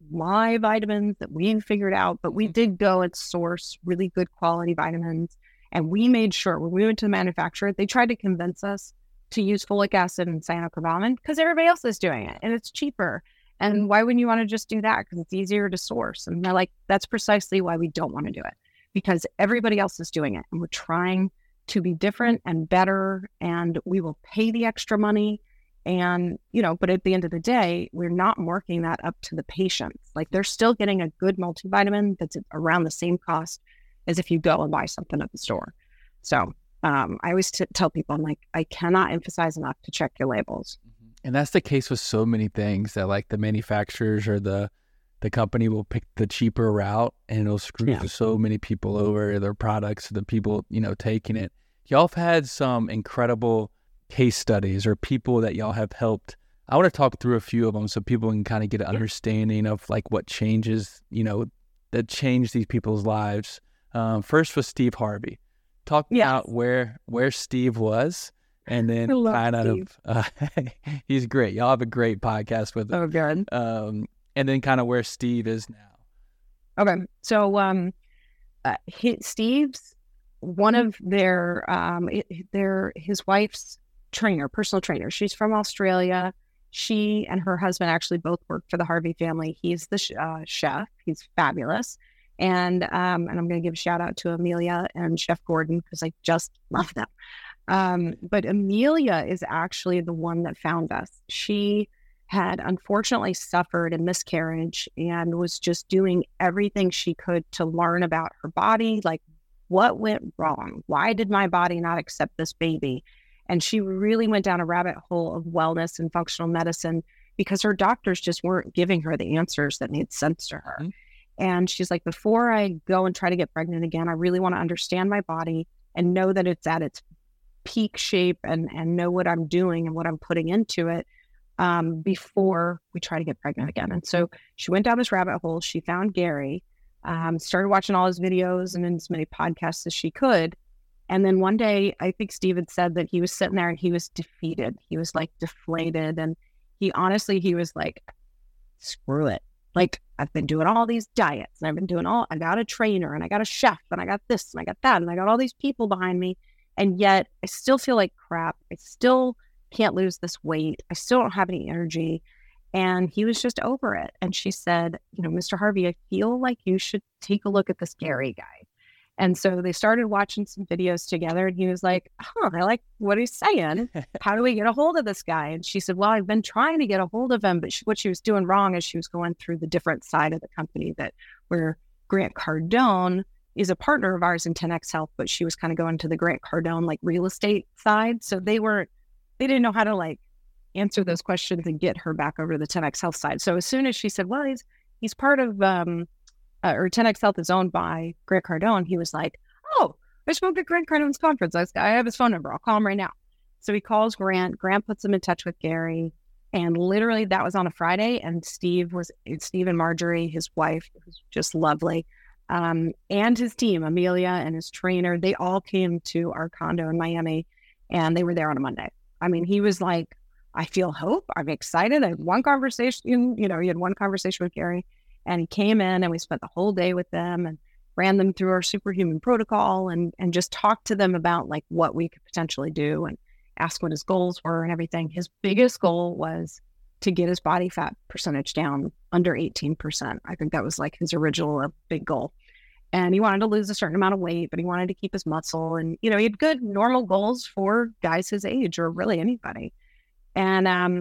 Speaker 2: my vitamins that we figured out, but we did go and source really good quality vitamins. And we made sure when we went to the manufacturer, they tried to convince us to use folic acid and cyanocobalamin because everybody else is doing it and it's cheaper. And why wouldn't you want to just do that? Because it's easier to source. And they're like, that's precisely why we don't want to do it, because everybody else is doing it. And we're trying to be different and better, and we will pay the extra money. And, but at the end of the day, we're not marking that up to the patients. Like, they're still getting a good multivitamin that's around the same cost as if you go and buy something at the store. So I always tell people, I'm like, I cannot emphasize enough to check your labels.
Speaker 3: And that's the case with so many things, that like the manufacturers or the company will pick the cheaper route, and it'll screw so many people over, their products, the people, taking it. Y'all have had some incredible case studies or people that y'all have helped. I want to talk through a few of them so people can kind of get an understanding of like what changes, that changed these people's lives. First was Steve Harvey. Talk about where Steve was, and then kind of he's great. Y'all have a great podcast with him.
Speaker 2: Oh, good.
Speaker 3: And then kind of where Steve is now.
Speaker 2: Okay, so Steve's one of his wife's personal trainer. She's from Australia. She and her husband actually both work for the Harvey family. He's the chef. He's fabulous. And I'm going to give a shout out to Amelia and Chef Gordon because I just love them. But Amelia is actually the one that found us. She had unfortunately suffered a miscarriage and was just doing everything she could to learn about her body. Like, what went wrong? Why did my body not accept this baby? And she really went down a rabbit hole of wellness and functional medicine because her doctors just weren't giving her the answers that made sense to her. And she's like, before I go and try to get pregnant again, I really want to understand my body and know that it's at its peak shape and know what I'm doing and what I'm putting into it before we try to get pregnant again. And so she went down this rabbit hole. She found Gary, started watching all his videos and as many podcasts as she could. And then one day, I think Steve had said that he was sitting there and he was defeated. He was like deflated. And he was like, screw it. Like, I've been doing all these diets and I got a trainer and I got a chef and I got this and I got that and I got all these people behind me. And yet I still feel like crap. I still can't lose this weight. I still don't have any energy. And he was just over it. And she said, Mr. Harvey, I feel like you should take a look at this Gary guy. And so they started watching some videos together and he was like, I like what he's saying. How do we get a hold of this guy? And she said, well, I've been trying to get a hold of him, but what she was doing wrong is she was going through the different side of the company where Grant Cardone is a partner of ours in 10X Health, but she was kind of going to the Grant Cardone like real estate side. So they didn't know how to like answer those questions and get her back over to the 10X Health side. So as soon as she said, well, he's part of, or 10X Health is owned by Grant Cardone, he was like, oh, I spoke at Grant Cardone's conference. I have his phone number. I'll call him right now. So he calls Grant. Grant puts him in touch with Gary. And literally that was on a Friday. And Steve and Marjorie, his wife, who's just lovely, and his team, Amelia and his trainer, they all came to our condo in Miami and they were there on a Monday. I mean, he was like, I feel hope. I'm excited. I had one conversation, he had one conversation with Gary. And he came in and we spent the whole day with them and ran them through our superhuman protocol and just talked to them about like what we could potentially do and ask what his goals were and everything. His biggest goal was to get his body fat percentage down under 18%. I think that was like his original big goal. And he wanted to lose a certain amount of weight, but he wanted to keep his muscle. And, he had good normal goals for guys his age or really anybody. And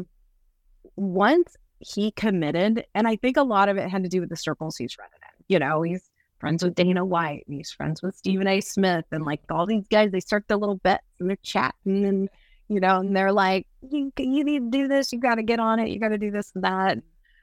Speaker 2: once he committed, and I think a lot of it had to do with the circles he's running in. He's friends with Dana White, and he's friends with Stephen A. Smith, and like all these guys, they start their little bets and they're chatting, and and they're like, you need to do this, you got to get on it, you got to do this and that.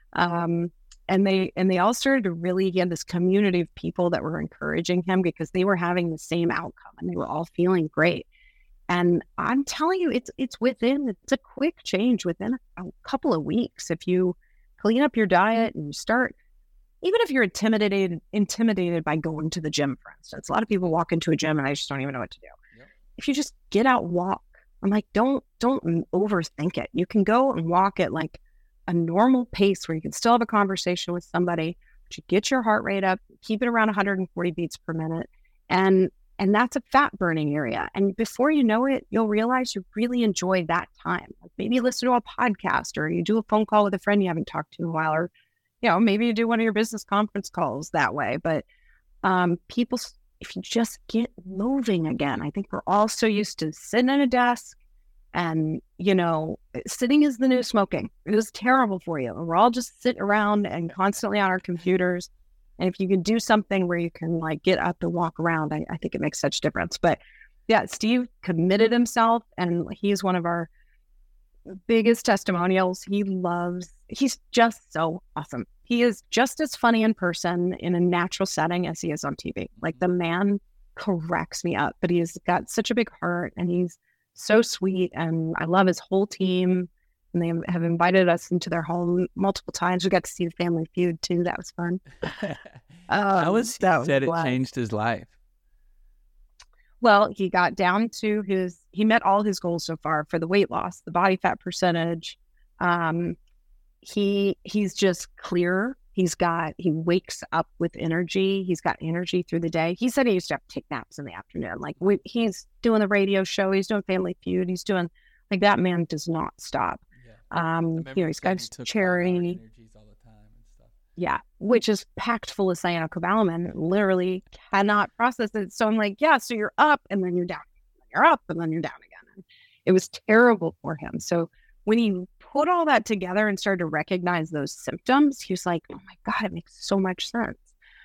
Speaker 2: And they all started to really get this community of people that were encouraging him because they were having the same outcome and they were all feeling great. And I'm telling you, it's a quick change within a couple of weeks. If you clean up your diet and you start, even if you're intimidated by going to the gym, for instance, a lot of people walk into a gym and I just don't even know what to do. Yep. If you just get out, walk, I'm like, don't overthink it. You can go and walk at like a normal pace where you can still have a conversation with somebody, but you get your heart rate up, keep it around 140 beats per minute. And that's a fat burning area. And before you know it, you'll realize you really enjoy that time. Like maybe you listen to a podcast or you do a phone call with a friend you haven't talked to in a while, or, maybe you do one of your business conference calls that way. But people, if you just get moving again, I think we're all so used to sitting at a desk and, sitting is the new smoking. It is terrible for you. We're all just sitting around and constantly on our computers. And if you can do something where you can like get up and walk around, I think it makes such a difference. But yeah, Steve committed himself and he's one of our biggest testimonials. He's just so awesome. He is just as funny in person in a natural setting as he is on TV. Like the man cracks me up, but he's got such a big heart and he's so sweet. And I love his whole team. And they have invited us into their home multiple times. We got to see the Family Feud too. That was fun.
Speaker 3: It changed his life.
Speaker 2: Well, he got down to he met all his goals so far for the weight loss, the body fat percentage. He's just clear. He wakes up with energy. He's got energy through the day. He said he used to have to take naps in the afternoon. Like he's doing the radio show. He's doing Family Feud. He's doing like that man does not stop. He's got his charity.
Speaker 1: All the time and stuff.
Speaker 2: Yeah, which is packed full of cyanocobalamin. Literally cannot process it. So I'm like, yeah, so you're up and then you're down. You're up and then you're down again. And it was terrible for him. So when he put all that together and started to recognize those symptoms, he was like, oh my God, it makes so much sense.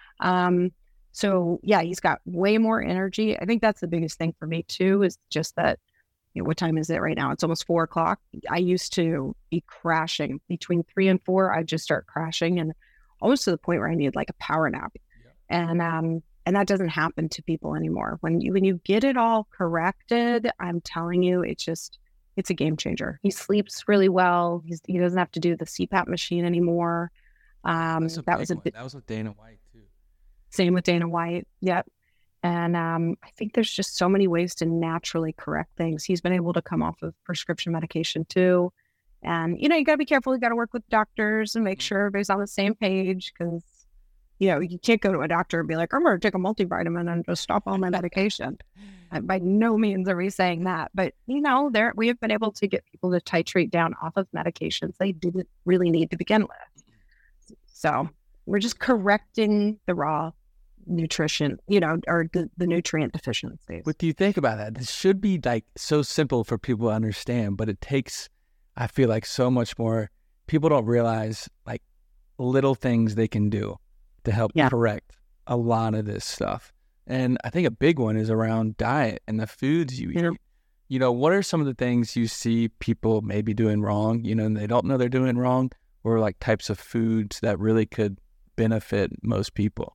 Speaker 2: So yeah, he's got way more energy. I think that's the biggest thing for me too, is just that, what time is it right now? It's almost 4:00. I used to be crashing between 3 and 4. I'd just start crashing, and almost to the point where I need like a power nap. Yeah. And that doesn't happen to people anymore. When you get it all corrected, I'm telling you, it's a game changer. He sleeps really well. He doesn't have to do the CPAP machine anymore. That was
Speaker 3: with Dana White too.
Speaker 2: Same with Dana White. Yep. And I think there's just so many ways to naturally correct things. He's been able to come off of prescription medication too. And, you got to be careful. You got to work with doctors and make sure everybody's on the same page, because, you can't go to a doctor and be like, I'm going to take a multivitamin and just stop all my medication. By no means are we saying that. But, we have been able to get people to titrate down off of medications they didn't really need to begin with. So we're just correcting the raw nutrition, or the nutrient deficiencies.
Speaker 3: What do you think about that? This should be like so simple for people to understand, but it takes, I feel like, so much more. People don't realize like little things they can do to help correct a lot of this stuff. And I think a big one is around diet and the foods you eat. What are some of the things you see people maybe doing wrong, and they don't know they're doing wrong, or like types of foods that really could benefit most people?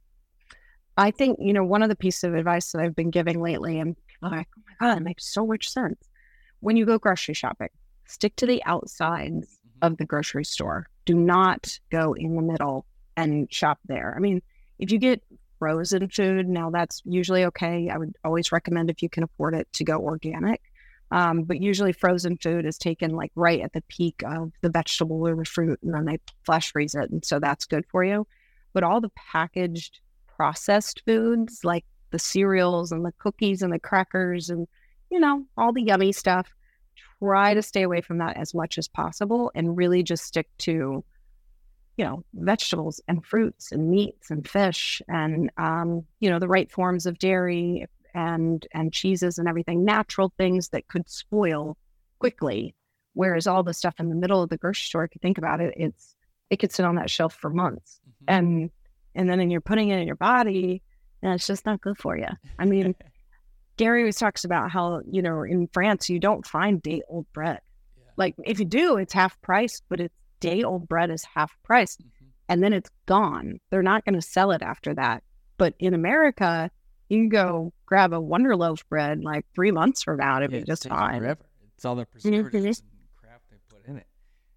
Speaker 2: I think, one of the pieces of advice that I've been giving lately, and people are like, oh my God, it makes so much sense. When you go grocery shopping, stick to the outsides of the grocery store. Do not go in the middle and shop there. I mean, if you get frozen food, now that's usually okay. I would always recommend, if you can afford it, to go organic. But usually frozen food is taken like right at the peak of the vegetable or the fruit, and then they flash freeze it. And so that's good for you. But all the packaged processed foods, like the cereals and the cookies and the crackers and, all the yummy stuff, try to stay away from that as much as possible and really just stick to, vegetables and fruits and meats and fish and, the right forms of dairy and cheeses and everything, natural things that could spoil quickly. Whereas all the stuff in the middle of the grocery store, if you think about it, it could sit on that shelf for months. And then you're putting it in your body, and it's just not good for you. I mean, Gary always talks about how, in France, you don't find day-old bread. Yeah. Like, if you do, it's half price, but it's day-old bread is half price. And then it's gone. They're not going to sell it after that. But in America, you can go grab a Wonder Loaf bread like 3 months from now. It'd be just fine.
Speaker 3: Forever. It's all the preservatives and crap they put in it.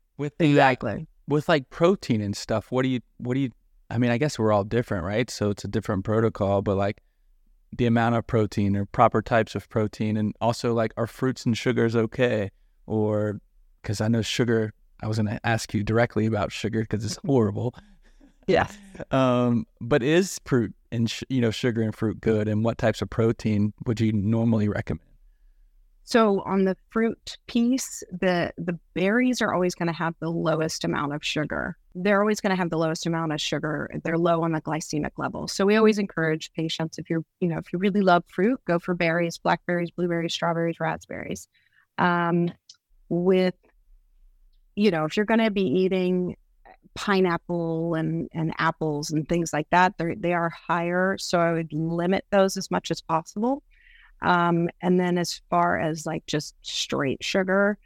Speaker 3: With like protein and stuff, what do you, I mean, I guess we're all different, right? So it's a different protocol, but like the amount of protein or proper types of protein, and also like, are fruits and sugars okay? Or, because I know sugar, I was going to ask you directly about sugar because it's horrible.
Speaker 2: Yeah.
Speaker 3: But is fruit and, sugar and fruit good? And what types of protein would you normally recommend?
Speaker 2: So on the fruit piece, the berries are always going to have the lowest amount of sugar. They're always going to have the lowest amount of sugar. They're low on the glycemic level. So we always encourage patients, if you really love fruit, go for berries, blackberries, blueberries, strawberries, raspberries. If you're going to be eating pineapple and apples and things like that, they are higher. So I would limit those as much as possible. And then as far as like just straight sugar,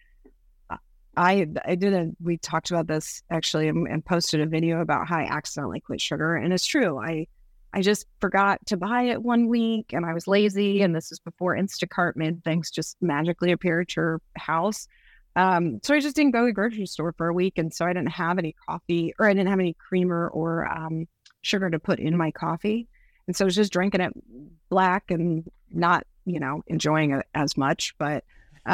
Speaker 2: we talked about this actually and posted a video about how I accidentally quit sugar. And it's true. I just forgot to buy it one week and I was lazy. And this is before Instacart made things just magically appear at your house. So I just didn't go to the grocery store for a week. And so I didn't have any coffee, or I didn't have any creamer or sugar to put in my coffee. And so I was just drinking it black and not, enjoying it as much. But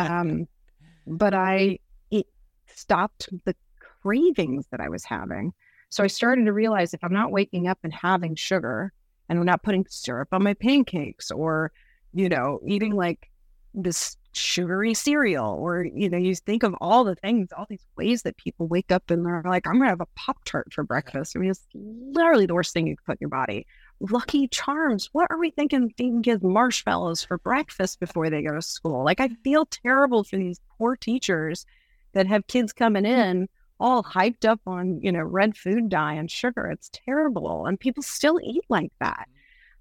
Speaker 2: it stopped the cravings that I was having. So I started to realize, if I'm not waking up and having sugar, and I'm not putting syrup on my pancakes, or, eating like this sugary cereal, or, you think of all the things, all these ways that people wake up and they're like, I'm going to have a Pop-Tart for breakfast. I mean, it's literally the worst thing you can put in your body. Lucky Charms. What are we thinking kids marshmallows for breakfast before they go to school? Like, I feel terrible for these poor teachers that have kids coming in all hyped up on, red food dye and sugar. It's terrible. And people still eat like that.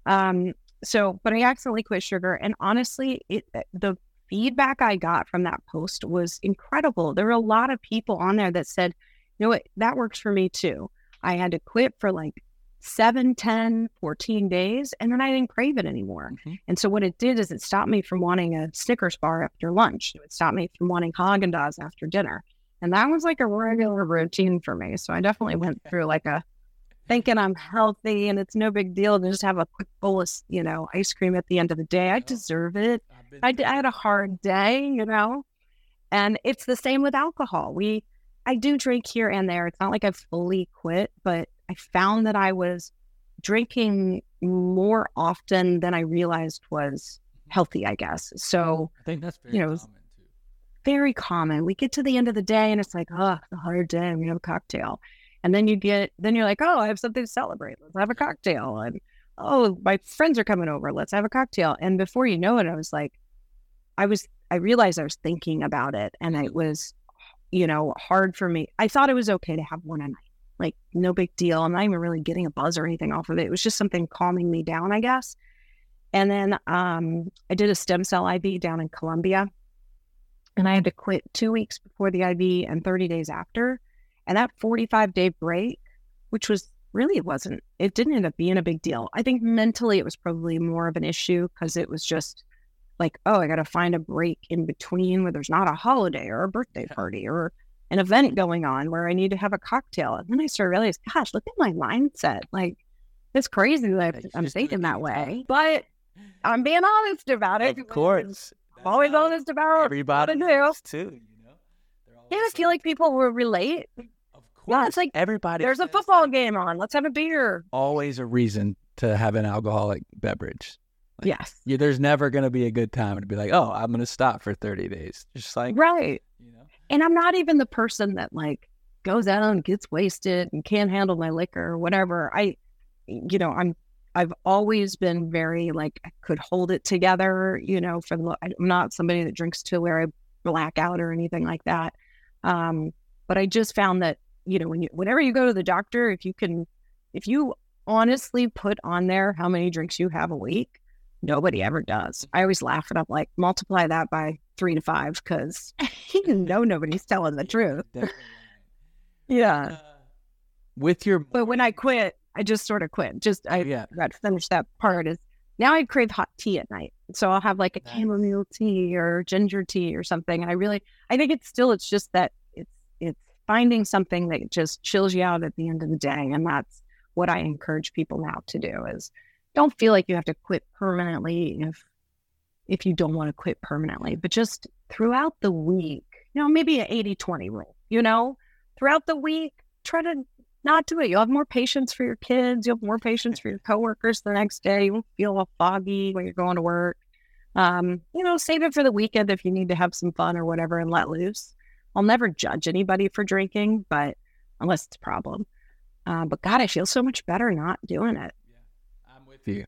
Speaker 2: But I accidentally quit sugar. And honestly, the feedback I got from that post was incredible. There were a lot of people on there that said, you know what, that works for me too. I had to quit for like 7, 10, 14 days, and then I didn't crave it anymore. And so what it did is it stopped me from wanting a Snickers bar after lunch. It would stop me from wanting Haagen-Dazs after dinner. And that was like a regular routine for me. So I definitely went through like thinking I'm healthy and it's no big deal to just have a quick bowl of, ice cream at the end of the day. I deserve it. I had a hard day, and it's the same with alcohol. I do drink here and there. It's not like I've fully quit, but I found that I was drinking more often than I realized was healthy, I guess. So
Speaker 1: I think that's very common too.
Speaker 2: Very common. We get to the end of the day and it's like, oh, the hard day. We have a cocktail. And then you're like, oh, I have something to celebrate. Let's have a cocktail. And oh, my friends are coming over. Let's have a cocktail. And before you know it, I was like, I realized I was thinking about it, and it was, hard for me. I thought it was okay to have one a night. Like, no big deal. I'm not even really getting a buzz or anything off of it. It was just something calming me down, I guess. And then I did a stem cell IV down in Colombia, and I had to quit 2 weeks before the IV and 30 days after. And that 45-day break, which was really, it didn't end up being a big deal. I think mentally it was probably more of an issue because it was just like, oh, I got to find a break in between where there's not a holiday or a birthday party or an event going on where I need to have a cocktail. And then I started realizing, gosh, look at my mindset. Like, it's crazy that I'm thinking that way, but I'm being honest about it.
Speaker 3: Of course.
Speaker 2: I'm always honest about
Speaker 3: everybody
Speaker 2: what I do.
Speaker 3: Too,
Speaker 2: Yeah, I feel like people will relate.
Speaker 3: Of course.
Speaker 2: Yeah, it's like,
Speaker 3: everybody.
Speaker 2: There's a football game on. Let's have a beer.
Speaker 3: Always a reason to have an alcoholic beverage. Like,
Speaker 2: yes.
Speaker 3: There's never going to be a good time to be like, oh, I'm going to stop for 30 days. Just like,
Speaker 2: right. And I'm not even the person that like goes out and gets wasted and can't handle my liquor or whatever. I've always been very like, I could hold it together, I'm not somebody that drinks to where I black out or anything like that. But I just found that, whenever you go to the doctor, if you honestly put on there how many drinks you have a week, nobody ever does. I always laugh it up, like multiply that by 3 to 5 because nobody's telling the truth. Yeah. But when I quit, I just sort of quit. I got to finish that part. Is now I crave hot tea at night, so I'll have like a chamomile tea or ginger tea or something. And I think it's just that it's finding something that just chills you out at the end of the day, and that's what I encourage people now to do is. Don't feel like you have to quit permanently if you don't want to quit permanently, but just throughout the week, maybe an 80-20 rule, throughout the week, try to not do it. You'll have more patience for your kids. You'll have more patience for your coworkers the next day. You won't feel all foggy when you're going to work. Save it for the weekend if you need to have some fun or whatever and let loose. I'll never judge anybody for drinking, but unless it's a problem. But God, I feel so much better not doing it.
Speaker 3: With you.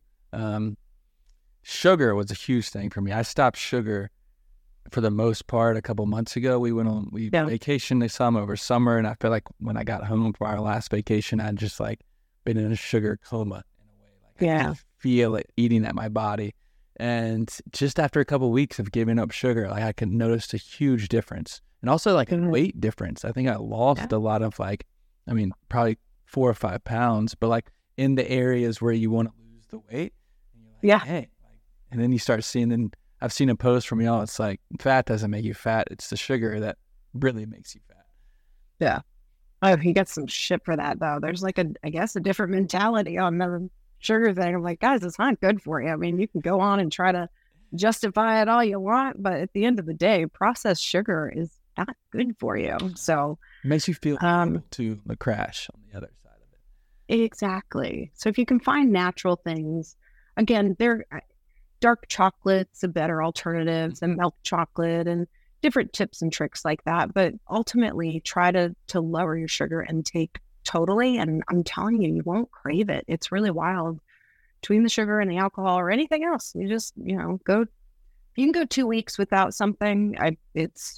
Speaker 3: Sugar was a huge thing for me. I stopped sugar for the most part a couple months ago. We vacationed this summer over summer, and I feel like when I got home for our last vacation, I'd just like been in a sugar coma in a way. Like I could feel it eating at my body. And just after a couple weeks of giving up sugar, like I could notice a huge difference. And also like a weight difference. I think I lost a lot of probably 4 or 5 pounds, but like in the areas where you want to lose the weight. And you're like, hey. And then you start seeing, and I've seen a post from y'all, it's like, fat doesn't make you fat. It's the sugar that really makes you fat.
Speaker 2: Yeah. Oh, he gets some shit for that, though. There's like a different mentality on the sugar thing. I'm like, guys, it's not good for you. I mean, you can go on and try to justify it all you want, but at the end of the day, processed sugar is not good for you. So
Speaker 3: it makes you feel able to the crash on the other side.
Speaker 2: Exactly. So if you can find natural things, again, dark chocolate's a better alternative than milk chocolate and different tips and tricks like that. But ultimately, try to lower your sugar intake totally. And I'm telling you, you won't crave it. It's really wild between the sugar and the alcohol or anything else. You just, go. If you can go 2 weeks without something,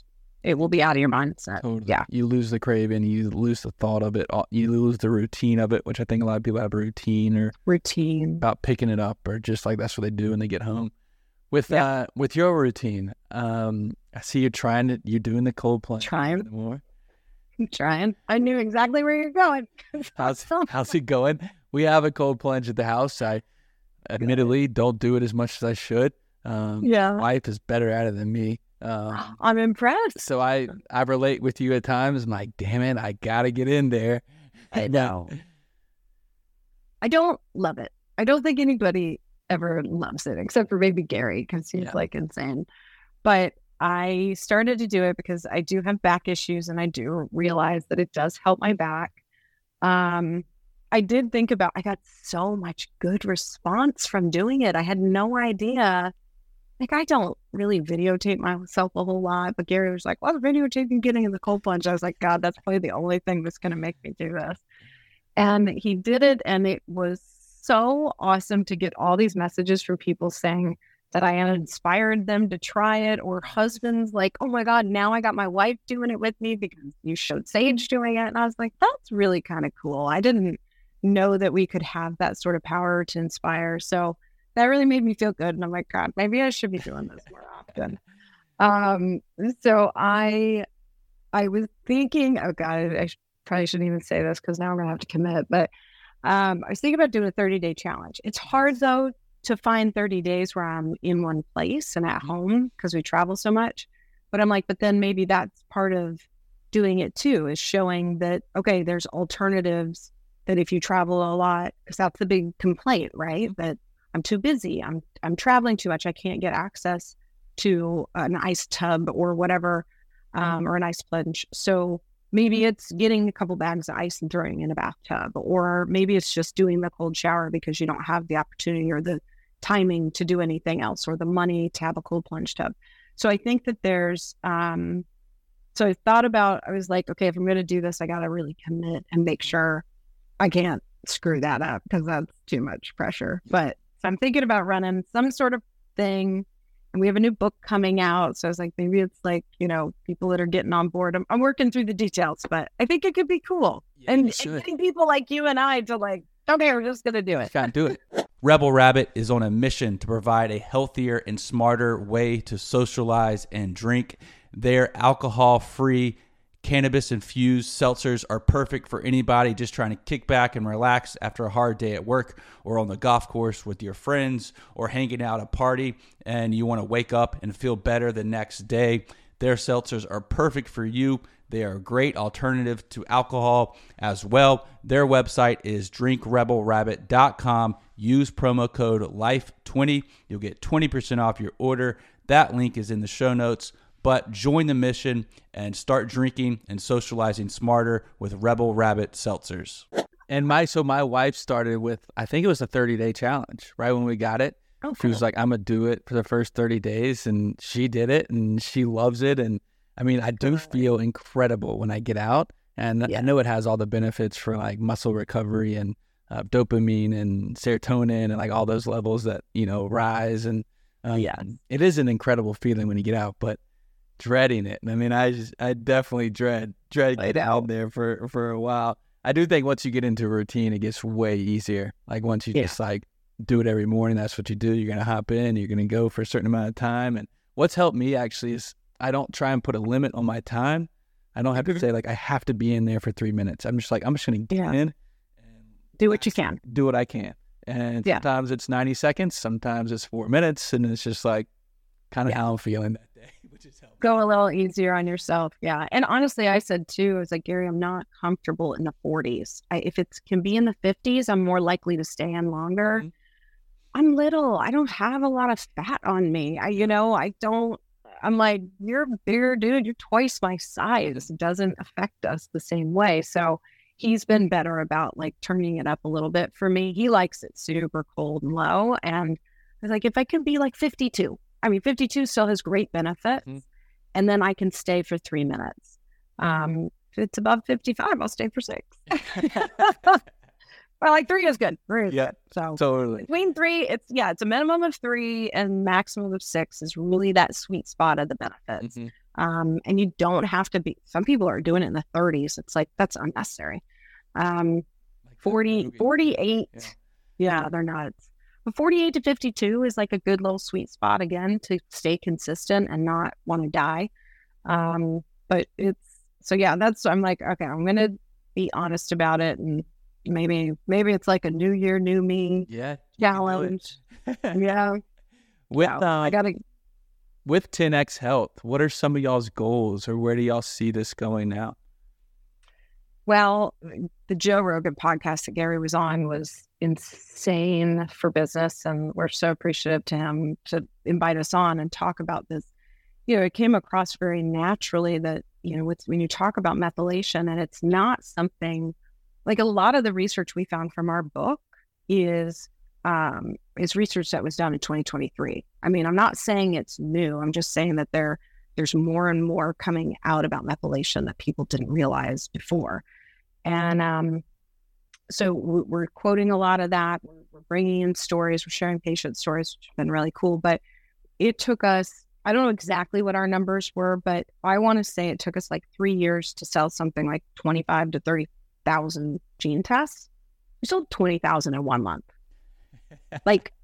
Speaker 2: it will be out of your mindset.
Speaker 3: Totally.
Speaker 2: Yeah.
Speaker 3: You lose the craving, you lose the thought of it, you lose the routine of it, which I think a lot of people have a routine or
Speaker 2: Routine.
Speaker 3: about picking it up or just like that's what they do when they get home. With your routine, I see you're doing the cold plunge.
Speaker 2: Trying.
Speaker 3: More.
Speaker 2: I'm trying. I knew exactly where you're going.
Speaker 3: How's it going? We have a cold plunge at the house. I admittedly don't do it as much as I should. My wife is better at it than me.
Speaker 2: I'm impressed.
Speaker 3: So I relate with you at times. I'm like, damn it, I gotta get in there.
Speaker 2: I know. I don't love it. I don't think anybody ever loves it except for maybe Gary because he's like insane. But I started to do it because I do have back issues and I do realize that it does help my back. I did think about, I got so much good response from doing it. I had no idea. Like, I don't really videotape myself a whole lot, but Gary was like, well, videotaping getting in the cold plunge. I was like, God, that's probably the only thing that's going to make me do this. And he did it. And it was so awesome to get all these messages from people saying that I had inspired them to try it, or husbands like, oh my God, now I got my wife doing it with me because you showed Sage doing it. And I was like, that's really kind of cool. I didn't know that we could have that sort of power to inspire. So that really made me feel good. And I'm like, God, maybe I should be doing this more often. So I was thinking, oh God, probably shouldn't even say this because now I'm going to have to commit. But I was thinking about doing a 30-day challenge. It's hard though to find 30 days where I'm in one place and at home because we travel so much. But I'm like, but then maybe that's part of doing it too, is showing that, okay, there's alternatives, that if you travel a lot, because that's the big complaint, right? That I'm too busy. I'm traveling too much. I can't get access to an ice tub or whatever, or an ice plunge. So maybe it's getting a couple bags of ice and throwing in a bathtub, or maybe it's just doing the cold shower because you don't have the opportunity or the timing to do anything else, or the money to have a cold plunge tub. So I think that there's, so I thought about, I was like, okay, if I'm going to do this, I got to really commit and make sure I can't screw that up because that's too much pressure. But so I'm thinking about running some sort of thing, and we have a new book coming out. So I was like, maybe it's like, you know, people that are getting on board. I'm working through the details, but I think it could be cool.
Speaker 3: Yeah,
Speaker 2: and getting people like you and I to like, okay, we're just going to do it.
Speaker 3: Can't do it.
Speaker 1: Rebel Rabbit is on a mission to provide a healthier and smarter way to socialize and drink. Their alcohol-free, cannabis-infused seltzers are perfect for anybody just trying to kick back and relax after a hard day at work, or on the golf course with your friends, or hanging out at a party and you want to wake up and feel better the next day. Their seltzers are perfect for you. They are a great alternative to alcohol as well. Their website is drinkrebelrabbit.com. Use promo code LIFE20. You'll get 20% off your order. That link is in the show notes. But join the mission and start drinking and socializing smarter with Rebel Rabbit seltzers.
Speaker 3: And my wife started with, I think it was a 30-day challenge, right when we got it.
Speaker 2: Okay.
Speaker 3: She was like, I'm going to do it for the first 30 days. And she did it and she loves it. And I mean, I do feel incredible when I get out. And I know it has all the benefits for like muscle recovery and dopamine and serotonin and like all those levels that, you know, rise. And it is an incredible feeling when you get out, but dreading it. I mean, I definitely dread getting out there for a while. I do think once you get into a routine, it gets way easier. Like once you just like do it every morning, that's what you do. You're going to hop in, you're going to go for a certain amount of time. And what's helped me actually is I don't try and put a limit on my time. I don't have to say like, I have to be in there for 3 minutes. I'm just like, I'm just going to get in and
Speaker 2: do what you can.
Speaker 3: Do what I can. And sometimes it's 90 seconds. Sometimes it's 4 minutes. And it's just like kind of how I'm feeling that day, which is helpful.
Speaker 2: Go a little easier on yourself. Yeah. And honestly, I said too, I was like, Gary, I'm not comfortable in the 40s. If it can be in the 50s, I'm more likely to stay in longer. Mm-hmm. I'm little. I don't have a lot of fat on me. I'm like, you're a bigger dude. You're twice my size. It doesn't affect us the same way. So he's been better about like turning it up a little bit for me. He likes it super cold and low. And I was like, if I could be like 52, 52 still has great benefits. Mm-hmm. And then I can stay for 3 minutes. If it's above 55, I'll stay for 6. Well, like 3 is good. 3 is good. So
Speaker 3: totally.
Speaker 2: Between 3, it's a minimum of 3 and maximum of 6 is really that sweet spot of the benefits. Mm-hmm. And you don't have to be, some people are doing it in the 30s. It's like, that's unnecessary.
Speaker 3: Like
Speaker 2: 48. Yeah, they're nuts. But 48 to 52 is like a good little sweet spot again to stay consistent and not want to die. But I'm like, okay, I'm going to be honest about it. And maybe it's like a new year, new me challenge. Yeah.
Speaker 3: With 10X Health, what are some of y'all's goals, or where do y'all see this going now?
Speaker 2: Well, the Joe Rogan podcast that Gary was on was insane for business, and we're so appreciative to him to invite us on and talk about this. It came across very naturally that, when you talk about methylation, and it's not something like a lot of the research we found from our book is research that was done in 2023. I mean, I'm not saying it's new. I'm just saying that there's more and more coming out about methylation that people didn't realize before. And so we're quoting a lot of that. We're bringing in stories. We're sharing patient stories, which have been really cool. But it took us, I don't know exactly what our numbers were, but I want to say it took us like 3 years to sell something like 25 to 30,000 gene tests. We sold 20,000 in 1 month. Like,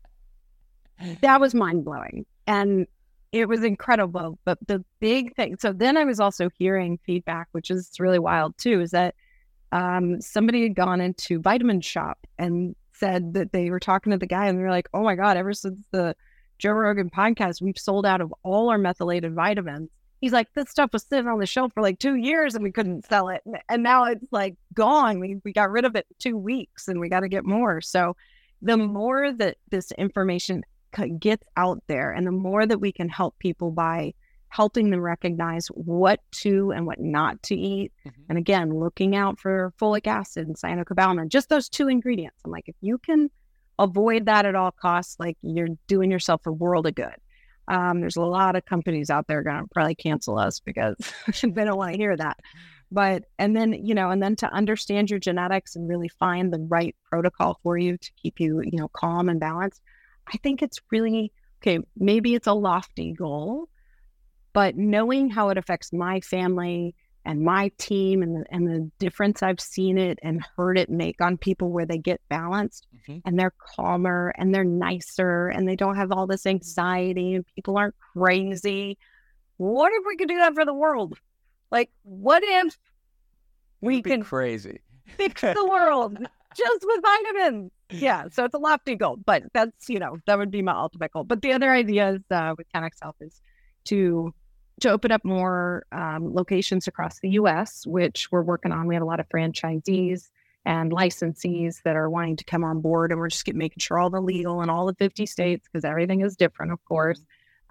Speaker 2: that was mind-blowing. And it was incredible. But the big thing, so then I was also hearing feedback, which is really wild too, is that somebody had gone into Vitamin Shop and said that they were talking to the guy and they're like, oh my God, ever since the Joe Rogan podcast, we've sold out of all our methylated vitamins. He's like, this stuff was sitting on the shelf for like 2 years and we couldn't sell it. And now it's like gone. We got rid of it in 2 weeks and we got to get more. So the more that this information gets out there and the more that we can help people by helping them recognize what to and what not to eat. Mm-hmm. And again, looking out for folic acid and cyanocobalamin, just those 2 ingredients. I'm like, if you can avoid that at all costs, like you're doing yourself a world of good. There's a lot of companies out there going to probably cancel us because they don't want to hear that. But, and then to understand your genetics and really find the right protocol for you to keep you, calm and balanced. I think it's really, okay, maybe it's a lofty goal, but knowing how it affects my family and my team and the difference I've seen it and heard it make on people where they get balanced mm-hmm. and they're calmer and they're nicer and they don't have all this anxiety and people aren't crazy. What if we could do that for the world? Like, what if we can
Speaker 3: crazy
Speaker 2: fix the world just with vitamins? Yeah, so it's a lofty goal, but that's, that would be my ultimate goal. But the other idea is with 10X Health is to open up more locations across the U.S., which we're working on. We have a lot of franchisees and licensees that are wanting to come on board, and we're just making sure all the legal in all the 50 states, because everything is different, of course.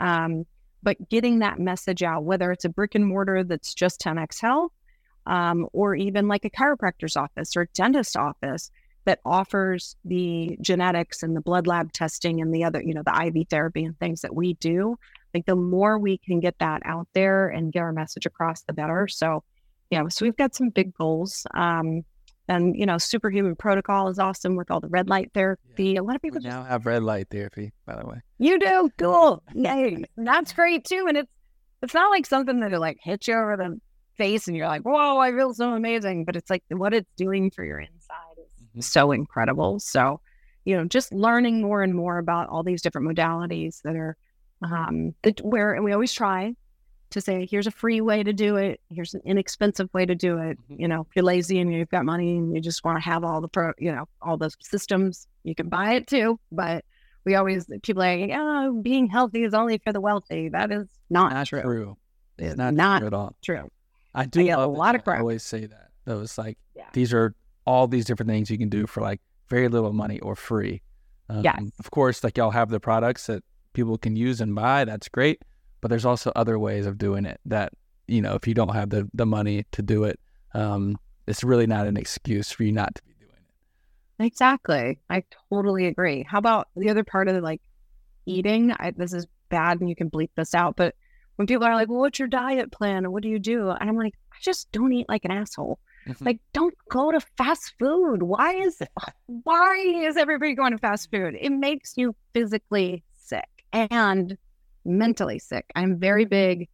Speaker 2: But getting that message out, whether it's a brick and mortar that's just 10X Health, or even like a chiropractor's office or a dentist office that offers the genetics and the blood lab testing and the other, the IV therapy and things that we do. Like, the more we can get that out there and get our message across, the better. So, so we've got some big goals. And, Superhuman Protocol is awesome with all the red light therapy.
Speaker 3: Yeah.
Speaker 2: A lot of people
Speaker 3: now have red light therapy, by the way.
Speaker 2: You do? Cool. Yay. That's great too. And it's not like something that'll like hit you over the face and you're like, whoa, I feel so amazing. But it's like what it's doing for your inside is mm-hmm. so incredible. So, just learning more and more about all these different modalities that are and we always try to say, here's a free way to do it. Here's an inexpensive way to do it.
Speaker 3: Mm-hmm.
Speaker 2: If you're lazy and you've got money and you just want to have all all the systems, you can buy it too. But we always, people are like, oh, being healthy is only for the wealthy. That is not true.
Speaker 3: It's not true at all.
Speaker 2: True.
Speaker 3: I do
Speaker 2: get a lot of crap.
Speaker 3: I always say that. Though it's like, these are all these different things you can do for like very little money or free.
Speaker 2: Yes.
Speaker 3: Of course, like y'all have the products that people can use and buy. That's great. But there's also other ways of doing it that, if you don't have the money to do it, it's really not an excuse for you not to be doing it.
Speaker 2: Exactly. I totally agree. How about the other part of it, like eating? This is bad and you can bleep this out, but when people are like, well, what's your diet plan? And what do you do? And I'm like, I just don't eat like an asshole. Mm-hmm. Like, don't go to fast food. Why is everybody going to fast food? It makes you physically sick and mentally sick. I'm very big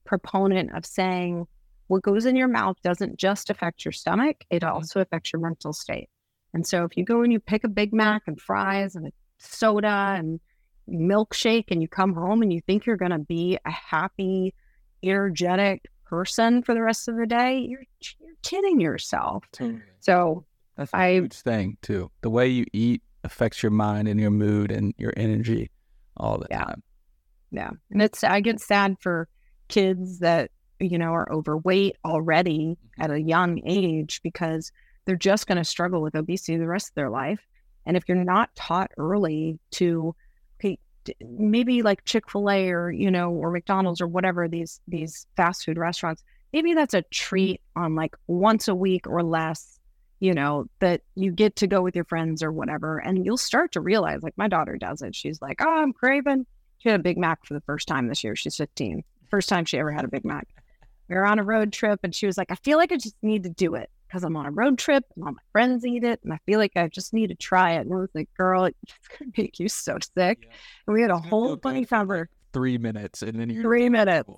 Speaker 2: proponent of saying what goes in your mouth doesn't just affect your stomach, it also affects your mental state. And so if you go and you pick a Big Mac and fries and a soda and milkshake and you come home and you think you're going to be a happy, energetic person for the rest of the day, you're kidding yourself. So
Speaker 3: that's a huge thing too. The way you eat affects your mind and your mood and your energy all the time.
Speaker 2: Yeah. And I get sad for kids that, are overweight already at a young age because they're just going to struggle with obesity the rest of their life. And if you're not taught early to, okay, maybe like Chick-fil-A or, or McDonald's or whatever, these fast food restaurants, maybe that's a treat on like once a week or less, that you get to go with your friends or whatever. And you'll start to realize, like my daughter does it. She's like, oh, I'm craving. She had a Big Mac for the first time this year. She's 15. First time she ever had a Big Mac. We were on a road trip and she was like, I feel like I just need to do it because I'm on a road trip and all my friends eat it. And I feel like I just need to try it. And I was like, girl, it's going to make you so sick. Yeah. And we had a whole funny conversation.
Speaker 3: 3 minutes and then you're
Speaker 2: 3 minutes.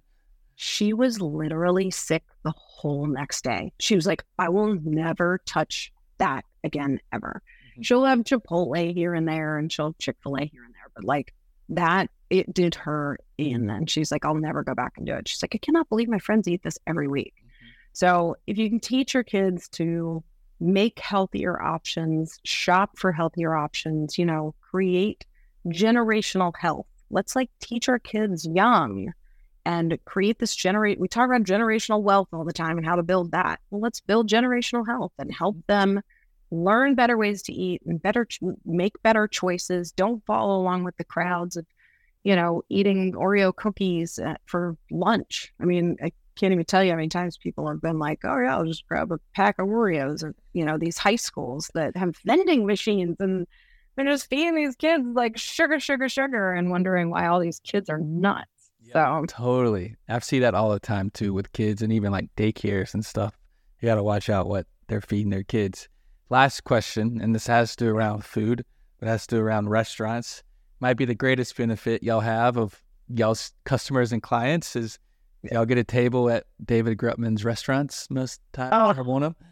Speaker 2: She was literally sick the whole next day. She was like, I will never touch that again, ever. Mm-hmm. She'll have Chipotle here and there and she'll have Chick-fil-A here and there. But like that, it did her in. And she's like, I'll never go back and do it. She's like, I cannot believe my friends eat this every week. Mm-hmm. So if you can teach your kids to make healthier options, shop for healthier options, create generational health. Let's like teach our kids young and create this we talk about generational wealth all the time and how to build that. Well, let's build generational health and help them learn better ways to eat and make better choices. Don't follow along with the crowds of, eating Oreo cookies for lunch. I mean, I can't even tell you how many times people have been like, oh yeah, I'll just grab a pack of Oreos, or, these high schools that have vending machines and they're just feeding these kids like sugar, and wondering why all these kids are nuts.
Speaker 3: Yeah, so totally. I see that all the time too with kids and even like daycares and stuff. You got to watch out what they're feeding their kids. Last question, and this has to do around food, but has to do around restaurants. Might be the greatest benefit y'all have of y'all's customers and clients is y'all get a table at David Grutman's restaurants most times. Or one of them.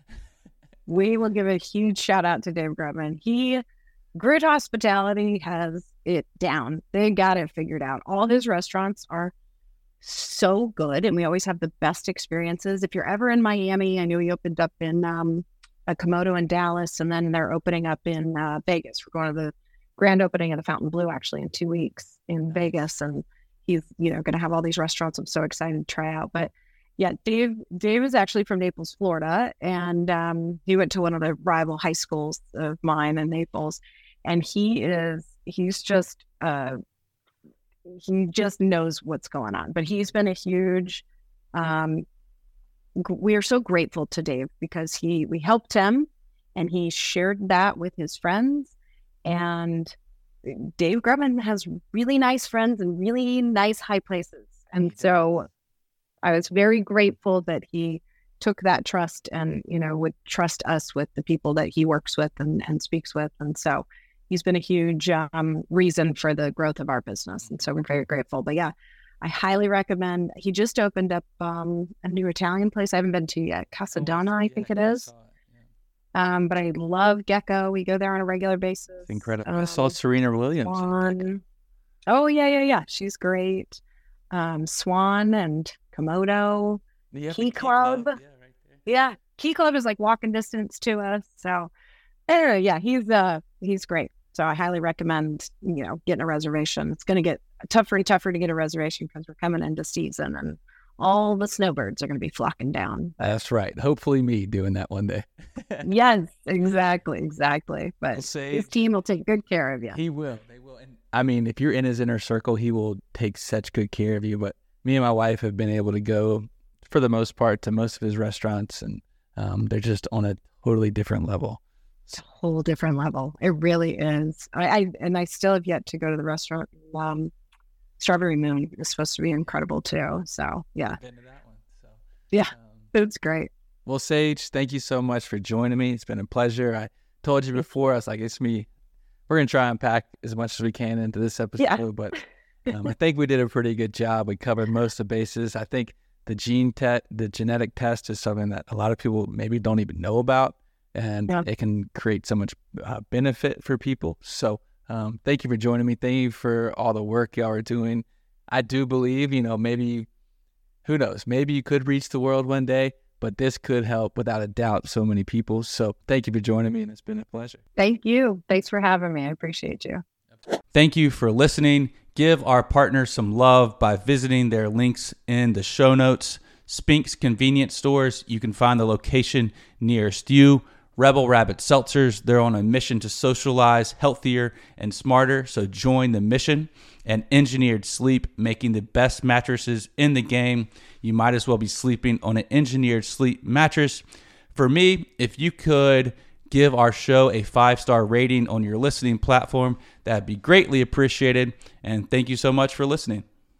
Speaker 2: We will give a huge shout out to Dave Grutman. Grit Hospitality has it down. They got it figured out. All his restaurants are so good, and we always have the best experiences. If you're ever in Miami, I know he opened up in a Komodo in Dallas, and then they're opening up in Vegas. We're going to the grand opening of the Fontainebleau actually in 2 weeks in Vegas, and he's going to have all these restaurants I'm so excited to try out. But yeah, Dave is actually from Naples, Florida, and he went to one of the rival high schools of mine in Naples, and he just knows what's going on. But he's been a huge we are so grateful to Dave because we helped him and he shared that with his friends. And Dave Grutman has really nice friends and really nice high places. And so I was very grateful that he took that trust and, would trust us with the people that he works with and speaks with. And so he's been a huge reason for the growth of our business. And so we're very grateful. But yeah, I highly recommend. He just opened up a new Italian place I haven't been to yet. Casa Donna, I think it is. But I love Gecko. We go there on a regular basis.
Speaker 3: It's incredible. I saw Serena Williams.
Speaker 2: Swan. Oh, yeah. She's great. Swan and Komodo. Key Club. Yeah, right there. Yeah. Key Club is like walking distance to us. So anyway, yeah, he's great. So I highly recommend, getting a reservation. It's going to get tougher and tougher to get a reservation because we're coming into season and all the snowbirds are going to be flocking down.
Speaker 3: That's right. Hopefully me doing that one day.
Speaker 2: Yes, exactly. But his team will take good care of you.
Speaker 3: He will. They will. And I mean, if you're in his inner circle, he will take such good care of you. But me and my wife have been able to go, for the most part, to most of his restaurants, and they're just on a totally different level.
Speaker 2: It's a whole different level. It really is. I still have yet to go to the restaurant. Strawberry Moon is supposed to be incredible too. So yeah.
Speaker 3: I've been to that one. So
Speaker 2: yeah, it's great.
Speaker 3: Well, Sage, thank you so much for joining me. It's been a pleasure. I told you before, I was like, it's me. We're gonna try and pack as much as we can into this episode, but I think we did a pretty good job. We covered most of the bases. I think the genetic test is something that a lot of people maybe don't even know about, and it can create so much benefit for people. So thank you for joining me. Thank you for all the work y'all are doing. I do believe, maybe, who knows, maybe you could reach the world one day, but this could help without a doubt so many people. So thank you for joining me, and it's been a pleasure.
Speaker 2: Thank you. Thanks for having me. I appreciate you.
Speaker 1: Thank you for listening. Give our partners some love by visiting their links in the show notes. Spink's Convenience Stores, you can find the location nearest you. Rebel Rabbit Seltzers, they're on a mission to socialize healthier and smarter, so join the mission. And Engineered Sleep, making the best mattresses in the game. You might as well be sleeping on an Engineered Sleep mattress. For me, if you could give our show a 5-star rating on your listening platform, that'd be greatly appreciated. And thank you so much for listening.